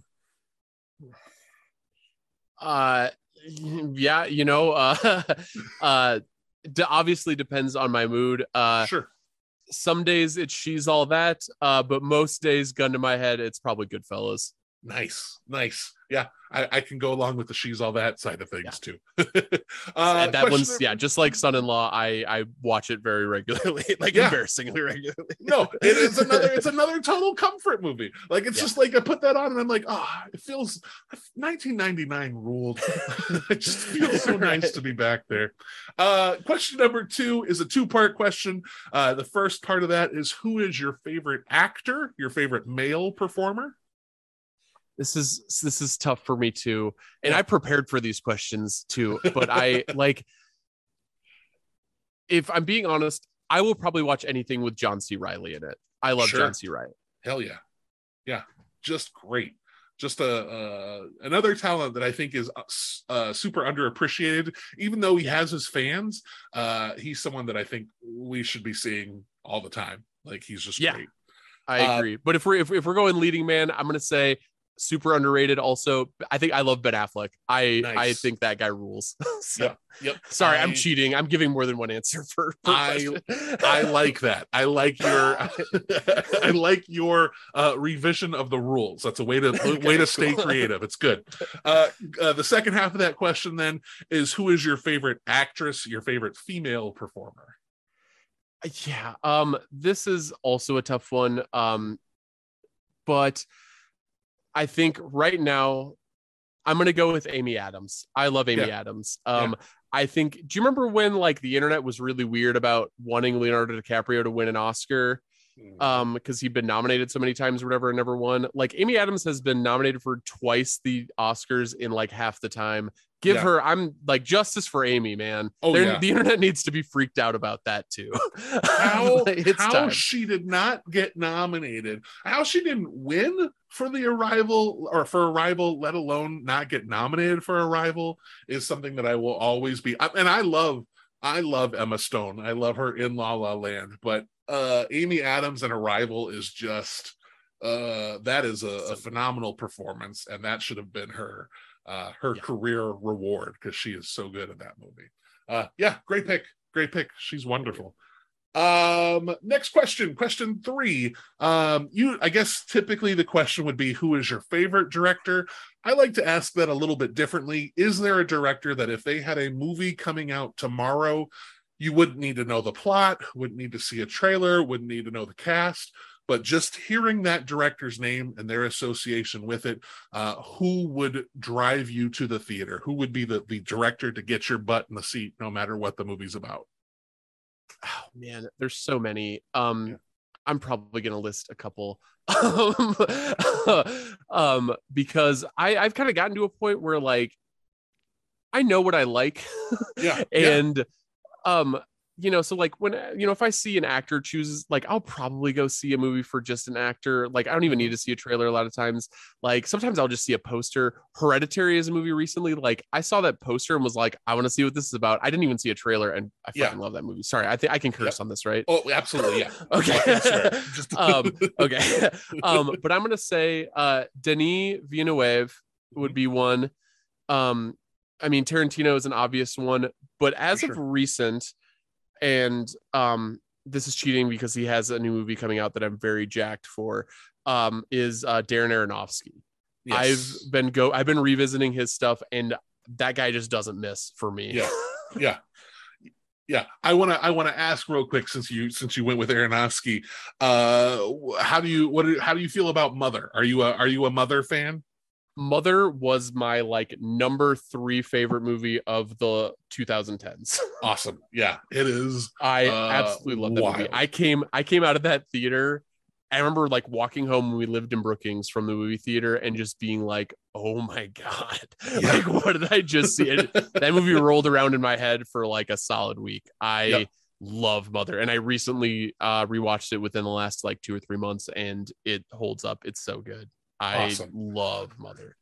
Uh, yeah, you know, uh, uh, d- obviously depends on my mood. Uh, sure. Some days it's She's All That, uh, but most days, gun to my head, it's probably Goodfellas. Nice, nice. Yeah, I, I can go along with the She's All That side of things yeah. too. uh, that one's number... yeah, just like Son-in-Law. I I watch it very regularly, like yeah. embarrassingly regularly. No, it is another. It's another total comfort movie. Like it's yeah. just like I put that on and I'm like, oh, it feels. nineteen ninety-nine ruled. It just feels so right. nice to be back there. Uh, question number two is a two-part question. Uh, the first part of that is, who is your favorite actor? Your favorite male performer? This is this is tough for me too, and yeah. I prepared for these questions too. But I like, if I'm being honest, I will probably watch anything with John C. Reilly in it. I love sure. John C. Reilly. Hell yeah, yeah, just great. Just a uh, another talent that I think is uh, super underappreciated. Even though he has his fans, uh, he's someone that I think we should be seeing all the time. Like he's just yeah, great. I agree. Uh, but if we're if, if we're going leading man, I'm gonna say. Super underrated. Also, I think I love Ben Affleck. I nice. I think that guy rules. So, yep. Yep. Sorry, I, I'm cheating. I'm giving more than one answer for. for I I like that. I like your I like your uh, revision of the rules. That's a way to okay, way to stay cool. creative. It's good. Uh, uh, the second half of that question then is, who is your favorite actress? Your favorite female performer? Yeah. Um. This is also a tough one. Um. But. I think right now I'm going to go with Amy Adams. I love Amy yeah. Adams. Um, yeah. I think, do you remember when like the internet was really weird about wanting Leonardo DiCaprio to win an Oscar? Um, because he'd been nominated so many times or whatever and never won. Like Amy Adams has been nominated for twice the Oscars in like half the time. Give yeah. her, I'm like, justice for Amy, man. Oh, yeah. The internet needs to be freaked out about that too. How, how she did not get nominated, how she didn't win for the Arrival or for Arrival, let alone not get nominated for Arrival, is something that I will always be. And I love, I love Emma Stone. I love her in La La Land, but uh, Amy Adams in Arrival is just, uh, that is a, a phenomenal performance. And that should have been her. Uh, her yeah. career reward, because she is so good in that movie. Uh, yeah, great pick. Great pick. She's wonderful. Um, next question, question three. Um, you, I guess typically the question would be, who is your favorite director? I like to ask that a little bit differently. Is there a director that if they had a movie coming out tomorrow, you wouldn't need to know the plot, wouldn't need to see a trailer, wouldn't need to know the cast, but just hearing that director's name and their association with it, uh, who would drive you to the theater? Who would be the, the director to get your butt in the seat no matter what the movie's about? Oh, man, there's so many. Um, yeah. I'm probably going to list a couple um, um, because I, I've kind of gotten to a point where, like, I know what I like. Yeah. and yeah. um, you know, so like when, you know, if I see an actor chooses, like, I'll probably go see a movie for just an actor. Like, I don't even need to see a trailer a lot of times. Like, sometimes I'll just see a poster. Hereditary is a movie recently. Like, I saw that poster and was like, I want to see what this is about. I didn't even see a trailer, and I fucking Yeah. love that movie. Sorry, I think I can curse Yep. on this, right? Oh, absolutely, yeah. Okay. I swear. Just- um, okay. um, but I'm gonna say uh, Denis Villeneuve would be one. Um, I mean, Tarantino is an obvious one, but as For of sure. recent, and um, this is cheating because he has a new movie coming out that I'm very jacked for. Um, is uh, Darren Aronofsky. Yes. I've been go. I've been revisiting his stuff, and that guy just doesn't miss for me. Yeah, yeah, yeah. I want to. I want to ask real quick, since you since you went with Aronofsky. Uh, how do you what? do- How do you feel about Mother? Are you a Are you a Mother fan? Mother was my like number three favorite movie of the twenty tens. Awesome. Yeah, it is. I Uh, absolutely love that movie. wild. I came I came out of that theater. I remember like walking home when we lived in Brookings from the movie theater and just being like, oh my God. Yeah. Like, what did I just see? It, that movie rolled around in my head for like a solid week. I Yep. love Mother. And I recently uh rewatched it within the last like two or three months, and it holds up. It's so good. I Awesome. love Mother.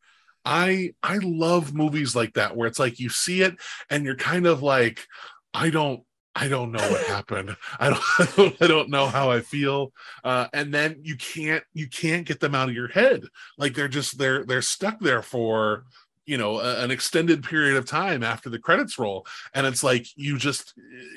I I love movies like that where it's like you see it and you're kind of like, I don't I don't know what happened. I don't, I don't I don't know how I feel. Uh, and then you can't you can't get them out of your head. Like they're just they're they're stuck there for, you know, a, an extended period of time after the credits roll. And it's like you just,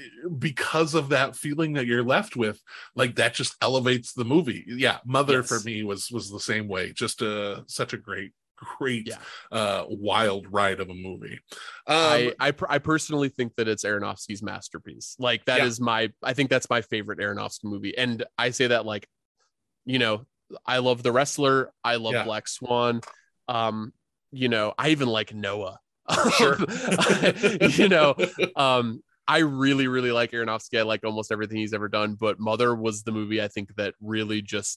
because of that feeling that you're left with, like that just elevates the movie. Yeah, Mother Yes. for me was was the same way. Just a such a great great Yeah. uh wild ride of a movie. um I I, per- I personally think that it's Aronofsky's masterpiece. Like that Yeah. is my I think that's my favorite Aronofsky movie, and I say that like, you know, I love The Wrestler, I love Yeah. Black Swan, um, you know, I even like Noah. Sure. You know, um, I really really like Aronofsky. I like almost everything he's ever done, but Mother was the movie I think that really just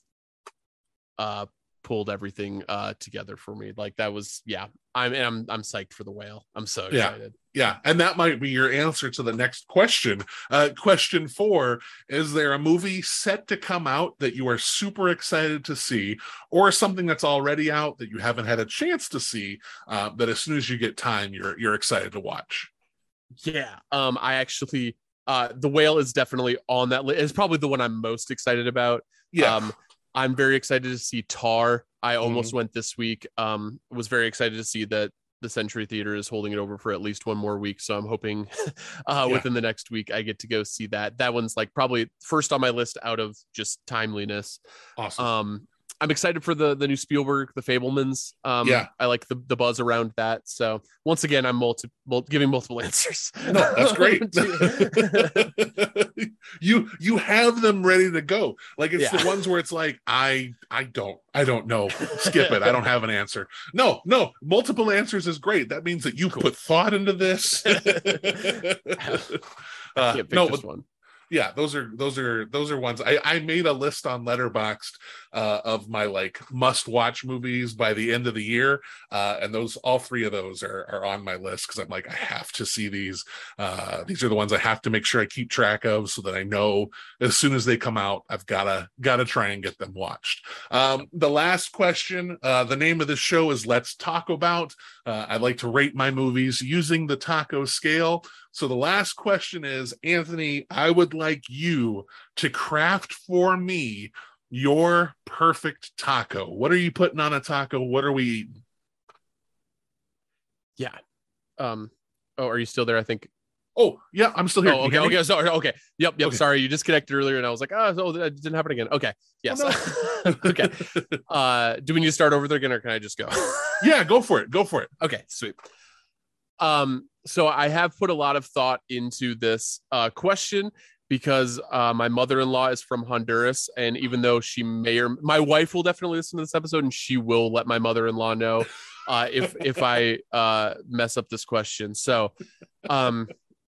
uh pulled everything uh together for me. Like that was yeah i'm i'm, I'm psyched for The Whale. I'm so Yeah. excited. yeah, and that might be your answer to the next question. Uh question four: is there a movie set to come out that you are super excited to see, or something that's already out that you haven't had a chance to see, uh, that as soon as you get time you're you're excited to watch? Yeah, um I actually uh The Whale is definitely on that list. It's probably the one I'm most excited about. Yeah. um I'm very excited to see Tar. I almost went this week. Um was very excited to see that the Century Theater is holding it over for at least one more week, so I'm hoping uh Yeah. within the next week I get to go see that. That one's like probably first on my list out of just timeliness. Awesome. Um, I'm excited for the the new Spielberg, The Fablemans. Um, Yeah. I like the the buzz around that. So once again, I'm multi, mul- giving multiple answers. No, that's great. you you have them ready to go. Like it's Yeah. the ones where it's like, I I don't I don't know. Skip it. I don't have an answer. No, no, multiple answers is great. That means that you put thought into this. I Uh, can't pick no, just but one. yeah, those are those are those are ones. I I made a list on Letterboxd uh of my like must watch movies by the end of the year, uh and those all three of those are are on my list because I'm like, I have to see these. Uh these are the ones I have to make sure I keep track of so that I know as soon as they come out I've gotta gotta try and get them watched. Um the last question: uh the name of the show is Let's Talk About. uh I like to rate my movies using the taco scale. So the last question is, Anthony, I would like you to craft for me your perfect taco. What are you putting on a taco? What are we eating? Yeah. Um. Oh, are you still there? I think. Oh, yeah, I'm still here. Oh, Can you okay. hear me? Okay. Sorry. Okay. Yep. Yep. Okay. Sorry. You disconnected earlier, and I was like, oh, so that didn't happen again. Okay. Yes. Oh, no. Okay. Uh, do we need to start over there again, or can I just go? Yeah, go for it. Go for it. Okay, sweet. Um, so I have put a lot of thought into this uh, question because uh, my mother-in-law is from Honduras, and even though she may or my wife will definitely listen to this episode, and she will let my mother-in-law know uh, if if I uh, mess up this question. So, um,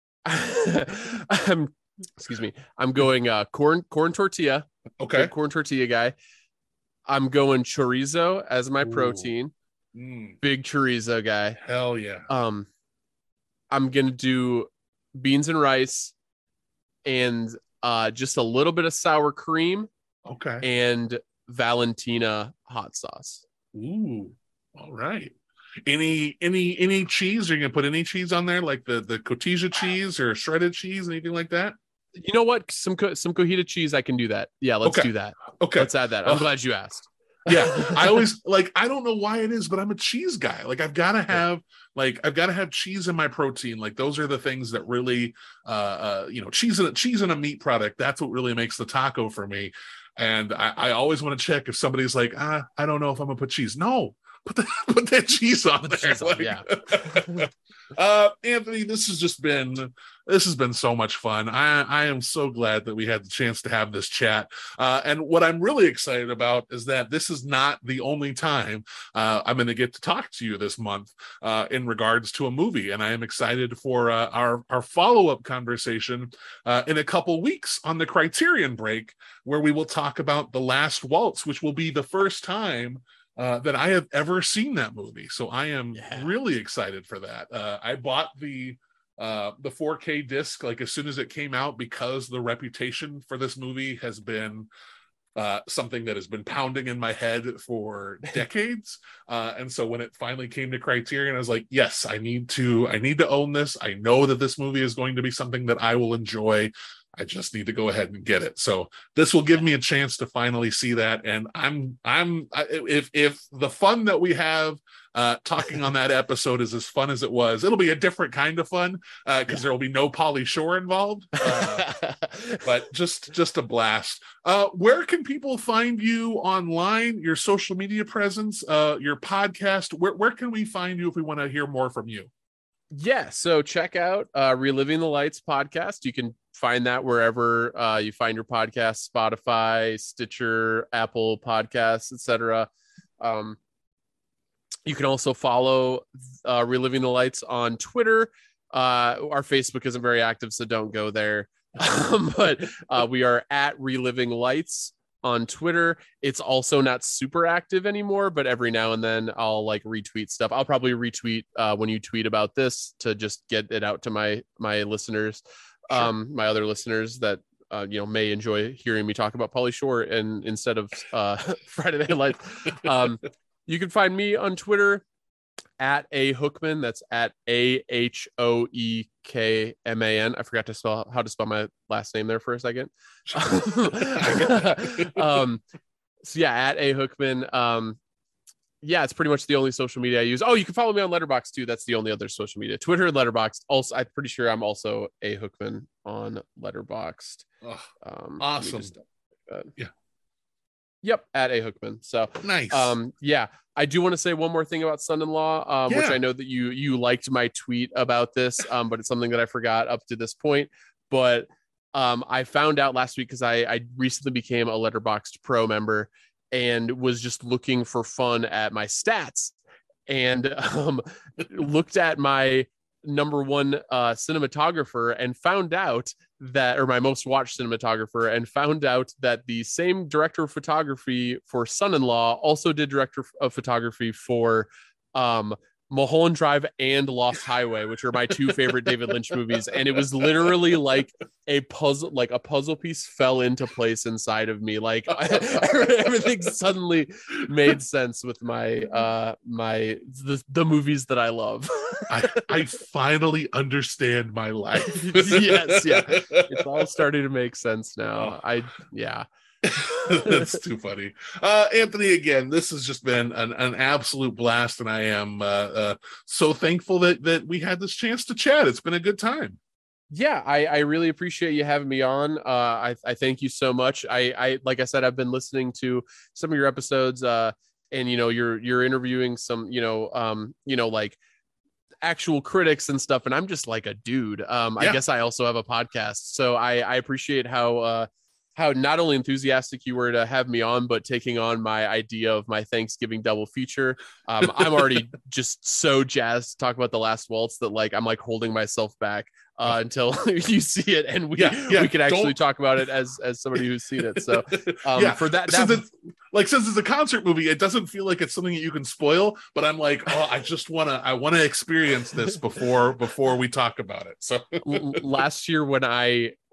I'm excuse me, I'm going uh, corn corn tortilla. Okay. Big corn tortilla guy. I'm going chorizo as my Ooh. protein. Mm, Big chorizo guy. hell yeah. Um, I'm gonna do beans and rice, and uh, just a little bit of sour cream Okay. and Valentina hot sauce. Ooh. All right. Any any any cheese? Are you gonna put any cheese on there, like the the cotija cheese or shredded cheese, anything like that? You know what? Some co- some cojita cheese, I can do that. Yeah, let's Okay. do that. Okay. Let's add that. I'm Oh. glad you asked. Yeah, I always like, I don't know why it is, but I'm a cheese guy. Like I've got to have like I've got to have cheese in my protein. Like those are the things that really uh uh you know, cheese and cheese and a meat product, that's what really makes the taco for me. And I, I always want to check if somebody's like, ah, I don't know if I'm gonna put cheese. No, put the, put that cheese on there. cheese on, Like- yeah. uh Anthony, this has just been this has been so much fun. I I am so glad that we had the chance to have this chat. Uh, and what I'm really excited about is that this is not the only time uh, I'm going to get to talk to you this month uh, in regards to a movie. And I am excited for uh, our, our follow-up conversation uh, in a couple weeks on the Criterion break, where we will talk about The Last Waltz, which will be the first time uh, that I have ever seen that movie. So I am Yeah. really excited for that. Uh, I bought the uh the four K disc like as soon as it came out, because the reputation for this movie has been uh something that has been pounding in my head for decades. Uh and so when it finally came to Criterion, I was like, yes, I need to I need to own this. I know that this movie is going to be something that I will enjoy. I just need to go ahead and get it. So this will give me a chance to finally see that. And I'm I'm I, if if the fun that we have uh talking on that episode is as fun as it was, it'll be a different kind of fun uh because there will be no Pauly Shore involved. Uh, but just just a blast. Uh where can people find you online, your social media presence, uh your podcast? Where where can we find you if we want to hear more from you? Yeah, so check out uh Reliving the Lights podcast. You can find that wherever uh you find your podcast, Spotify, Stitcher, Apple Podcasts, etc. Um you can also follow uh Reliving the Lights on Twitter. Uh our Facebook isn't very active, so don't go there. Um, but uh we are at Reliving Lights on Twitter. It's also not super active anymore, but every now and then I'll like retweet stuff. I'll probably retweet uh, when you tweet about this to just get it out to my my listeners, Sure. um, my other listeners that uh, you know may enjoy hearing me talk about Pauly Shore and instead of uh, Friday Night Lights. Um, you can find me on Twitter at A Hookman. That's at A H O E K M A N. I forgot to spell how to spell my last name there for a second. um, so yeah, at A Hookman. Um, yeah, it's pretty much the only social media I use. Oh, you can follow me on Letterboxd too. That's the only other social media. Twitter and Letterboxd. Also, I'm pretty sure I'm also A Hookman on Letterboxd. Oh, Um, let me awesome. just- uh, Yeah. Yep, at A Hookman. So Nice. um yeah, I do want to say one more thing about Son-in-Law, um which Yeah. I know that you you liked my tweet about this, um but it's something that I forgot up to this point. But um I found out last week because I I recently became a Letterboxd Pro member and was just looking for fun at my stats and um looked at my number one uh cinematographer and found out that, or my most watched cinematographer, and found out that the same director of photography for Son-in-Law also did director of photography for um Mulholland Drive and Lost Highway, which are my two favorite David Lynch movies. And it was literally like a puzzle, like a puzzle piece fell into place inside of me. Like everything suddenly made sense with my uh my the, the movies that I love. I, I finally understand my life. Yes, yeah. It's all starting to make sense now. I yeah. That's too funny. Uh, Anthony, again, this has just been an, an absolute blast, and I am uh, uh, so thankful that that we had this chance to chat. It's been a good time. Yeah, I, I really appreciate you having me on. Uh, I, I thank you so much. I, I like I said, I've been listening to some of your episodes, uh, and you know, you're you're interviewing some, you know, um, you know, like actual critics and stuff, and I'm just like a dude. Um, Yeah. I guess I also have a podcast, so I, I appreciate how uh, how not only enthusiastic you were to have me on, but taking on my idea of my Thanksgiving double feature. Um, I'm already just so jazzed to talk about The Last Waltz that like I'm like holding myself back uh, until you see it, and we Yeah, yeah, we can actually don't- talk about it as as somebody who's seen it. So um, yeah, for that, since that it's, like since it's a concert movie, it doesn't feel like it's something that you can spoil. But I'm like, oh, I just wanna, I wanna experience this before before we talk about it. So l- last year when I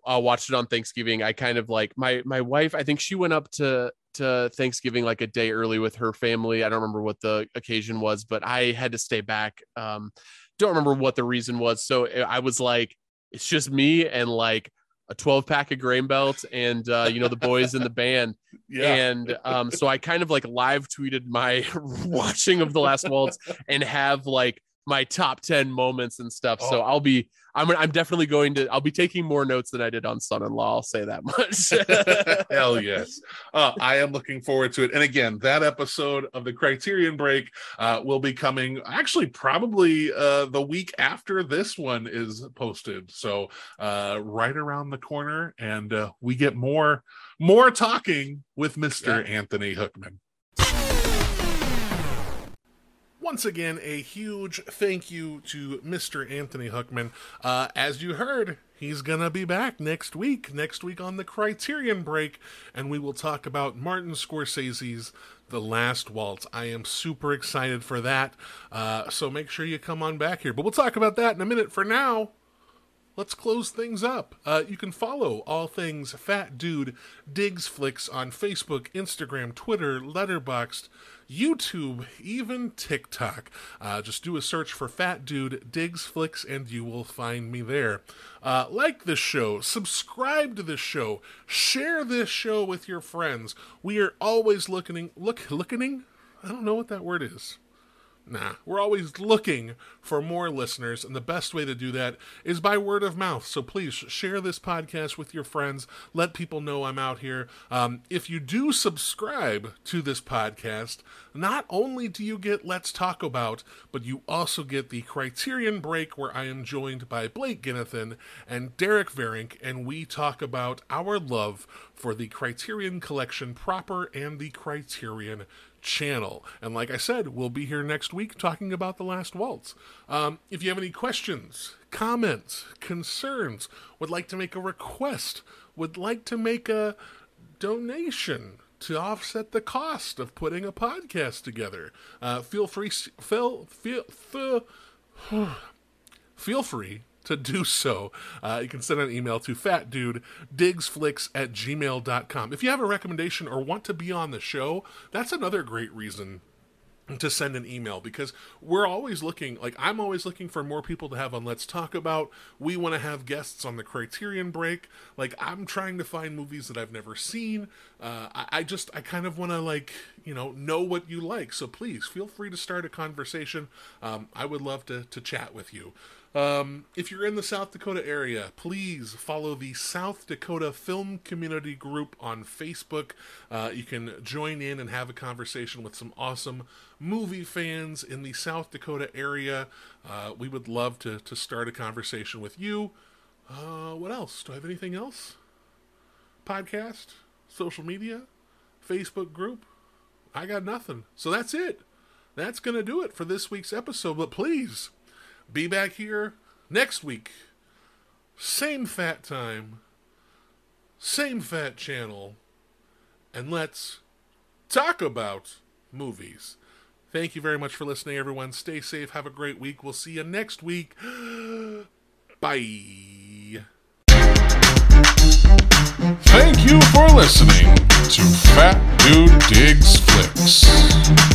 uh, watched it on Thanksgiving. I kind of like my my wife. I think she went up to to Thanksgiving like a day early with her family. I don't remember what the occasion was, but I had to stay back. Um, don't remember what the reason was. So I was like, it's just me and like a twelve pack of Grain Belt and uh, you know, the boys in the band. Yeah. And um, so I kind of like live tweeted my watching of The Last Waltz and have like my top ten moments and stuff. Oh. So I'll be, I'm, I'm definitely going to, I'll be taking more notes than I did on Son-in-Law. I'll say that much. Hell yes. Uh, I am looking forward to it. And again, that episode of the Criterion Break uh, will be coming actually probably uh, the week after this one is posted. So uh, right around the corner, and uh, we get more, more talking with Mister Yeah. Anthony Hookman. Once again, a huge thank you to Mister Anthony Hookman. Uh, as you heard, he's going to be back next week, next week on the Criterion Break, and we will talk about Martin Scorsese's The Last Waltz. I am super excited for that, uh, so make sure you come on back here. But we'll talk about that in a minute. For now, let's close things up. Uh, you can follow all things Fat Dude Digs Flicks on Facebook, Instagram, Twitter, Letterboxd, YouTube, even TikTok. Uh, just do a search for Fat Dude Digs Flicks and you will find me there. Uh, like this show, subscribe to this show, share this show with your friends. We are always looking, look, looking? I don't know what that word is. Nah, we're always looking for more listeners, and the best way to do that is by word of mouth. So please share this podcast with your friends. Let people know I'm out here. Um, if you do subscribe to this podcast, not only do you get Let's Talk About, but you also get the Criterion Break, where I am joined by Blake Ginnathan and Derek Verink, and we talk about our love for the Criterion Collection proper and the Criterion Channel. And like I said, we'll be here next week talking about The Last Waltz. Um, if you have any questions, comments, concerns, would like to make a request, would like to make a donation to offset the cost of putting a podcast together, uh, feel free, feel, feel, feel, feel free to do so. Uh, you can send an email to fatdudedigsflicks at gmail dot com. If you have a recommendation or want to be on the show, that's another great reason to send an email, because we're always looking, like I'm always looking for more people to have on Let's Talk About. We want to have guests on the Criterion Break. Like, I'm trying to find movies that I've never seen. Uh, I, I just, I kind of want to, like, you know, know what you like. So please feel free to start a conversation. Um, I would love to, to chat with you. Um, if you're in the South Dakota area, please follow the South Dakota Film Community Group on Facebook. Uh, you can join in and have a conversation with some awesome movie fans in the South Dakota area. Uh, we would love to, to start a conversation with you. Uh, what else? Do I have anything else? Podcast? Social media? Facebook group? I got nothing. So that's it. That's going to do it for this week's episode. But please, be back here next week. Same fat time. Same fat channel. And let's talk about movies. Thank you very much for listening, everyone. Stay safe. Have a great week. We'll see you next week. Bye. Thank you for listening to Fat Dude Digs Flicks.